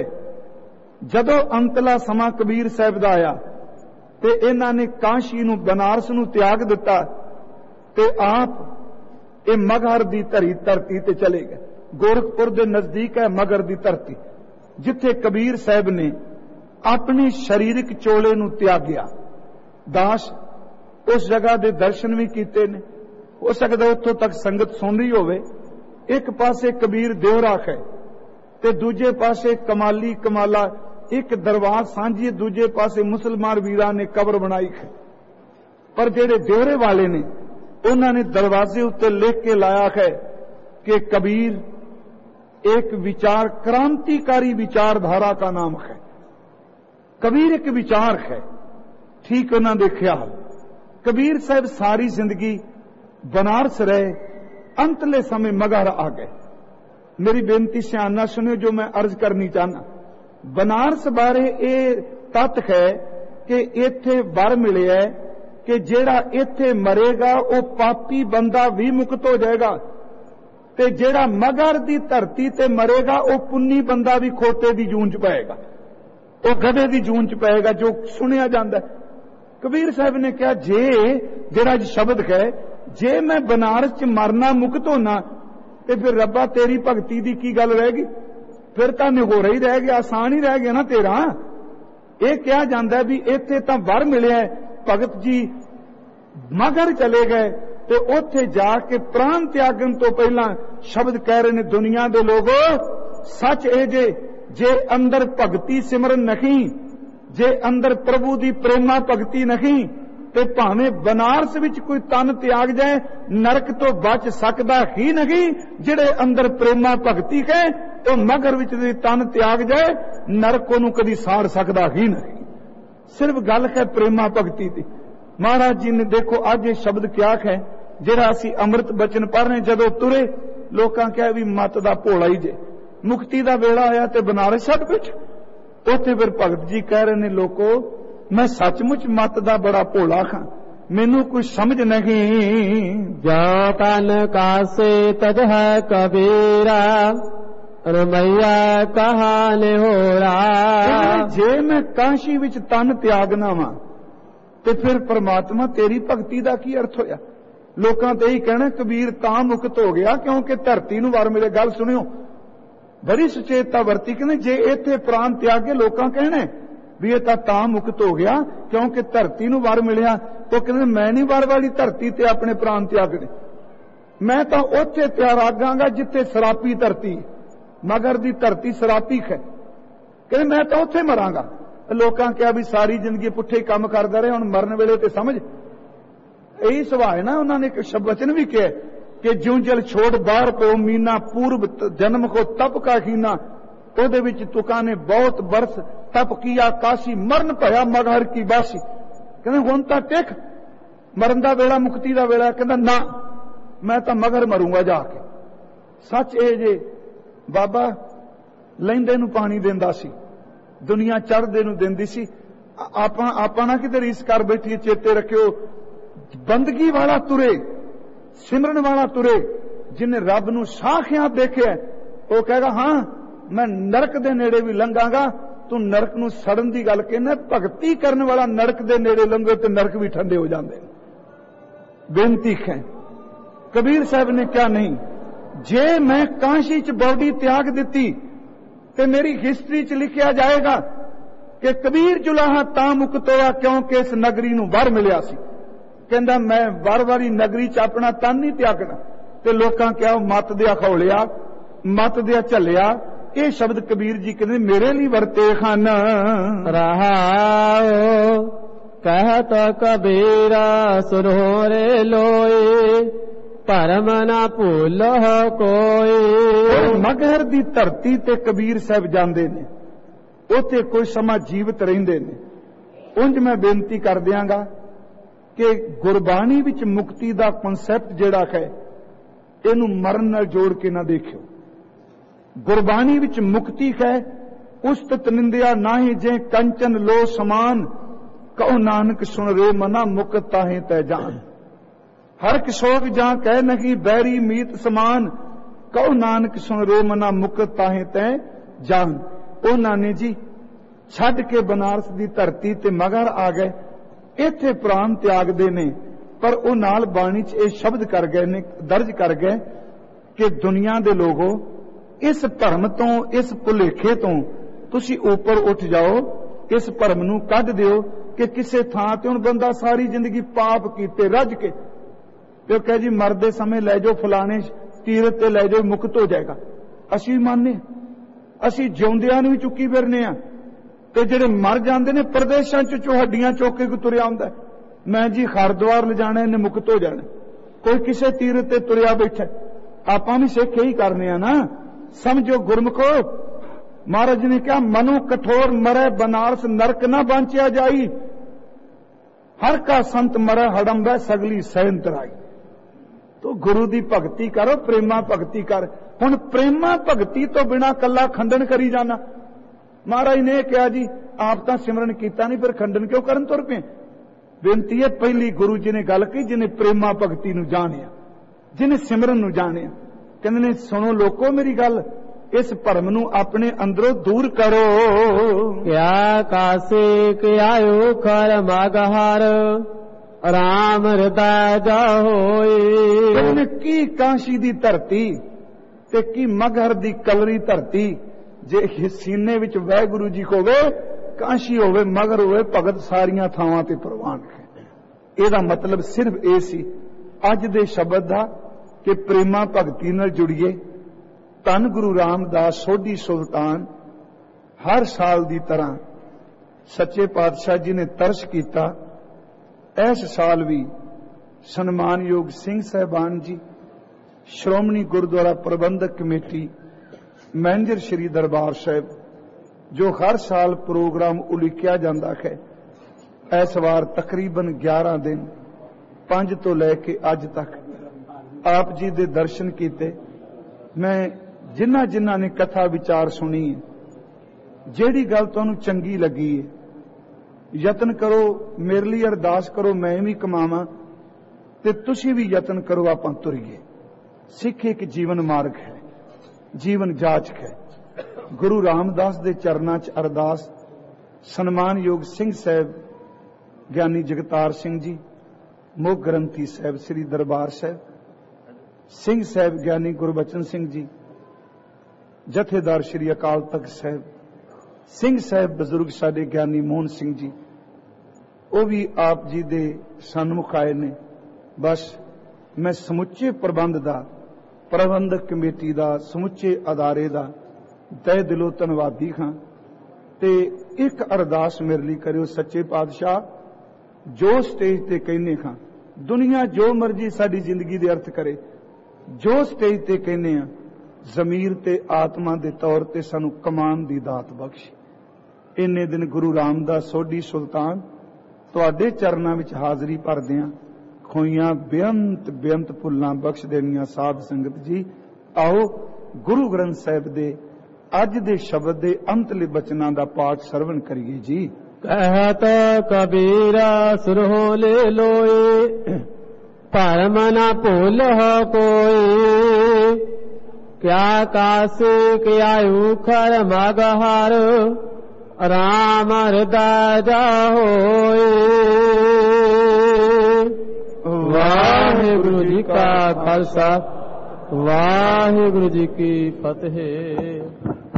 जदों अंतला समा कबीर साहब दा आया ते इन्हां ने काशी नू बनारस नू त्याग दिता ते आप ये मगहर दी धरती ते चले गए। गोरखपुर दे नजदीक है मगहर दी धरती, जिथे कबीर साहब ने अपने शारीरिक चोले नू त्यागया। दास उस जगह दे दर्शन भी कीते ने, हो सकदा उत्थों तक संगत सुन रही होवे। एक पासे कबीर देवरा है ते दूजे पासे कमाली कमाला एक दरबार सांझी, दूजे पासे मुसलमान वीरां ने कबर बनाई है। पर जेड़े देवरे वाले ने उन्होंने दरवाजे उत्ते लिख के लाया है कि कबीर एक विचार क्रांतिकारी विचारधारा का नाम है। कबीर एक विचार है। ठीक उन्होंने ख्याल कबीर साहब सारी जिंदगी बनारस रहे, अंतले समय मगहर आ गए। मेरी बेनती ध्यान सुनियो जो मैं अर्ज करनी चाहना। बनारस बारे ये तत्त है कि इत्थे वर मिले है कि जेड़ा इत्थे मरेगा वो पापी बंदा भी मुक्त हो जाएगा, ते जेड़ा मगहर दी धरती ते मरेगा वो पुन्नी बंदा भी खोते दी जून च पाएगा, वो गधे दी जून च पाएगा, जो सुनिया जाता है। कबीर साहब ने कहा जे जेड़ा शब्द है जे मैं बनारस च मरना मुक्त होना ते फिर रब्बा तेरी भगती दी की गल रहेगी, फिर तां निहोरा ही रह गया, आसान ही रह गया ना तेरा। ये कहा जाता है भी इत्थे तां वर मिलिया, भगत जी मगहर चले गए ते उत्थे जाके प्राण त्यागन तो पहला शब्द कह रहे ने दुनिया दे लोगो सच ए जे अंदर भगती सिमरन नहीं, जे अंदर प्रभु दी प्रेमा भगती नहीं ते भावें बनारस विच कोई तन त्याग जाए नरक तो बच सकदा ही नहीं। जिहड़े अंदर प्रेमा भगती है तो मगहर विच तन त्याग जाए नरक ओनू कदी साड़ सकदा ही नहीं। सिर्फ गल है प्रेमा भगती दी। महाराज जी ने देखो अज ये शब्द क्या है जिहड़ा असीं अमृत बचन पढ़ रहे, जदों तुरे लोकां कहा भी मत दा भोला ही जे, मुक्ति दा वेला आया ते बनारस छड्ड बैठे। उत्थे फिर भगत जी कह रहे ने लोको मैं सचमुच मत दा बड़ा भोला खां, मैनू कोई समझ नहीं। जो तन कासे तज है कबीरा रमैया कहाने हो रहा। जे मैं काशी विच तन त्यागना वा ते फिर परमात्मा तेरी भगती दा की अर्थ होया। लोकां ते यही कहना कबीर तां मुक्त हो गया क्योंकि धरती नूं वर मिले। गल सुनियो बड़ी सुचेतता वरती कहने जे इत्थे प्राण त्यागे लोकां कहने भी ये तां मुक्त हो गया क्योंकि धरती नूं वर मिलिया। तो कहने मैं नहीं वर वाली धरती ते अपने प्राण त्यागने, मैं तां उत्थे त्यागांगा जिथे सरापी धरती, मगहर दी धरती सरापी है। कहने मैं तां उत्थे मरांगा। लोकां कहा भी सारी जिंदगी पुठे काम करदा रहे, हुण मरन वेले ते समझ। यही सुभाव है ना। उन्होंने एक वचन भी किया कि ज्यों जल छोड़ बाहर को मीना पूर्व जन्म को तप का हीना, ओदे विच तुका ने बहुत बरस तप किया काशी मरण भया मगहर की बासी। कहते हुण तां टिक मरन दा वेला मुक्ति दा वेला। कहंदा ना मैं तां मगहर मरूंगा जाके। सच ए जे बाबा लैंदे नूं पानी देंदा सी, दुनिया चढ़दे नूं देंदी सी। आपां ना किते रीस कर बैठीए। चेते रखियो बंदगी वाला तुरे, सिमरन वाला तुरे, जिन्हें रब नूं साखियां देखिया वो कहेगा हाँ मैं नरक दे नेड़े भी लंघांगा। तू नरक नूं सड़न दी गल कहना, भगती करने वाला नरक दे नेड़े लंघे तो नरक भी ठंडे हो जाते। बेनती है कबीर साहब ने क्या नहीं, जे मैं काशी च बॉडी त्याग दिती ते मेरी हिस्ट्री च लिखिया जाएगा कि कबीर जुलाहा तां मुक्त होया क्योंकि इस नगरी नूं वर मिलिया सी। कहंदा मैं वार वारी नगरी च अपना तन नहीं त्यागना। ते लोकां क्या मत दिया खौलिया, मत दिया झलिया। ये शब्द कबीर जी कहते मेरे लिए वरते खान। रहाओ कहत कबीरा सुनो रे लोए, परम ना भूलो कोई। मगहर दी धरती ते कबीर साहब जांदे ने, उत्थे कोई समा जीवित रहिंदे ने। उंज मैं बेनती कर दियांगा कि गुरबाणी विच मुक्ति दा कॉन्सैप्ट जिहड़ा है इहनूं मरण नाल जोड़ के ना देखियो। गुरबाणी विच मुक्ति है उस्तत निंदिया नाहि जे कंचन लो समान, कहो नानक सुन रे मना मुक्त ताहे तै जान। हर किशोक जां कह नहीं बैरी मीत समान, कहो नानक सुन रे मना मुक्त ताहे तै जान। उन्हां ने जी छड्ड के बनारस दी धरती ते मगर आ गए, इत्थे प्राण त्यागदे ने, पर वो नाल बाणी च ये शब्द कर गए ने, दर्ज कर गए कि दुनिया दे लोगो इस भरम तो, इस भुलेखे तो तुसी ऊपर उठ जाओ, इस भरम नूं कढ दिओ कि किसे थां ते हुण बंदा सारी जिंदगी पाप कीते रज के ते कहे जी मरदे समय लै जाओ फलाने तीरथ ते लै जाओ मुक्त हो जाएगा। असीं मानने, असीं जिउंदियां नूं भी चुक्की फिरने आ ते जिहड़े मर जांदे ने प्रदेशां च हड्डियां चुक के तुरिया आउंदा, मैं जी हरद्वार ले जाना इन्हें मुक्त हो जाना। कोई किसे तीरथ ते तुरिया बैठा, आपां भी सिख यही करने आ ना। समझो गुरमुखो, महाराज ने कहा मनु कठोर मरै बनारस नरक न बांचिया जाई, हर का संत मरै हड़ंबै सगली सहन तराई। तो गुरु दी भगती करो, प्रेमा भगती कर। हुण प्रेमा भगती तो बिना कला खंडन करी जाना। महाराज ने कहा जी आप तां सिमरन कीता नहीं, फिर खंडन क्यों करन तुर पे। बेनती है पहली गुरु जी ने गल की जिन्हें प्रेमा भगती नूं जानिया, जिन्हें सिमरन नूं जानिया। कहंदे ने सुनो लोको मेरी गल, इस भरम नूं अपने अंदरों दूर करो। क्या कासे क्या खर मगहर, राम हृदय जा होए। की काशी दी धरती ते की मगहर दी कलरी धरती, जे सीने विच वाहिगुरू जी होवे, काशी होवे, मगर होवे, भगत सारियां थावां ते प्रवान है। एदा मतलब सिर्फ ये सी अज दे शब्द दा कि प्रेमा भगती नाल जुड़िए। धन गुरु रामदास सोढी सुल्तान हर साल दी तरह सच्चे पातशाह जी ने तरस कीता। इस साल भी सन्मानयोग सिंह साहिबान जी, श्रोमणी गुरुद्वारा प्रबंधक कमेटी, मैनेजर श्री दरबार साहिब, जो हर साल प्रोग्राम उलीकिया जाता है, इस बार तकरीबन 11 दिन 5 तो लैके अज तक आप जी दे दर्शन किए। मैं जिन्हां जिन्हां ने कथा विचार सुनी है, जेड़ी गल तुहानूं चंगी लगी है, यतन करो मेरे लिए अरदास करो, मैं भी कमावां ते तुसीं भी यतन करो, आपां तुरीए। सिख एक जीवन मार्ग है, जीवन जाच है। गुरु रामदास दे चरनां च अरदास सन्मानयोग सिंह साहब, ज्ञानी जगतार सिंह जी, मुख ग्रंथी साहब श्री दरबार साहब, सिंह साहब ज्ञानी गुरबचन सिंह जी, जथेदार श्री अकाल तख्त साहब, सिंह साहब बजुर्ग साडे ज्ञानी मोहन सिंह जी, वो भी आप जी दे सन्मुख आए ने। बस मैं समुचे प्रबंध दा, प्रबंधक कमेटी दा, समुचे अदारे दा तय दिलों धन्नवादी हां। ते एक अरदास मेरे लिए करियो, सच्चे पातशाह जो स्टेज ते कहने हां, दुनिया जो मर्जी साडी जिंदगी दे अर्थ करे, जो स्टेज ते कहने आ, जमीर ते आत्मा दे तौर ते सानू कमान दी दात बख्श। इन्ने दिन गुरु रामदास सोढी सुल्तान तुहाडे चरनां विच हाजरी भरदिआं खोईयां बेअंत बेअंत भुल्लां बख्श देनियां। साध संगत जी आओ गुरु ग्रंथ साहिब दे अज दे शब्द दे अंतले बचनां दा पाठ सरवण करिए जी। कहत कबीरा सुरहो ले लोए, परम न भूलह कोई। क्या कासे क्या उखर मगहर, राम हृदय जा होए। वाहिगुरु जी का खालसा, वाहिगुरु जी की फतेह।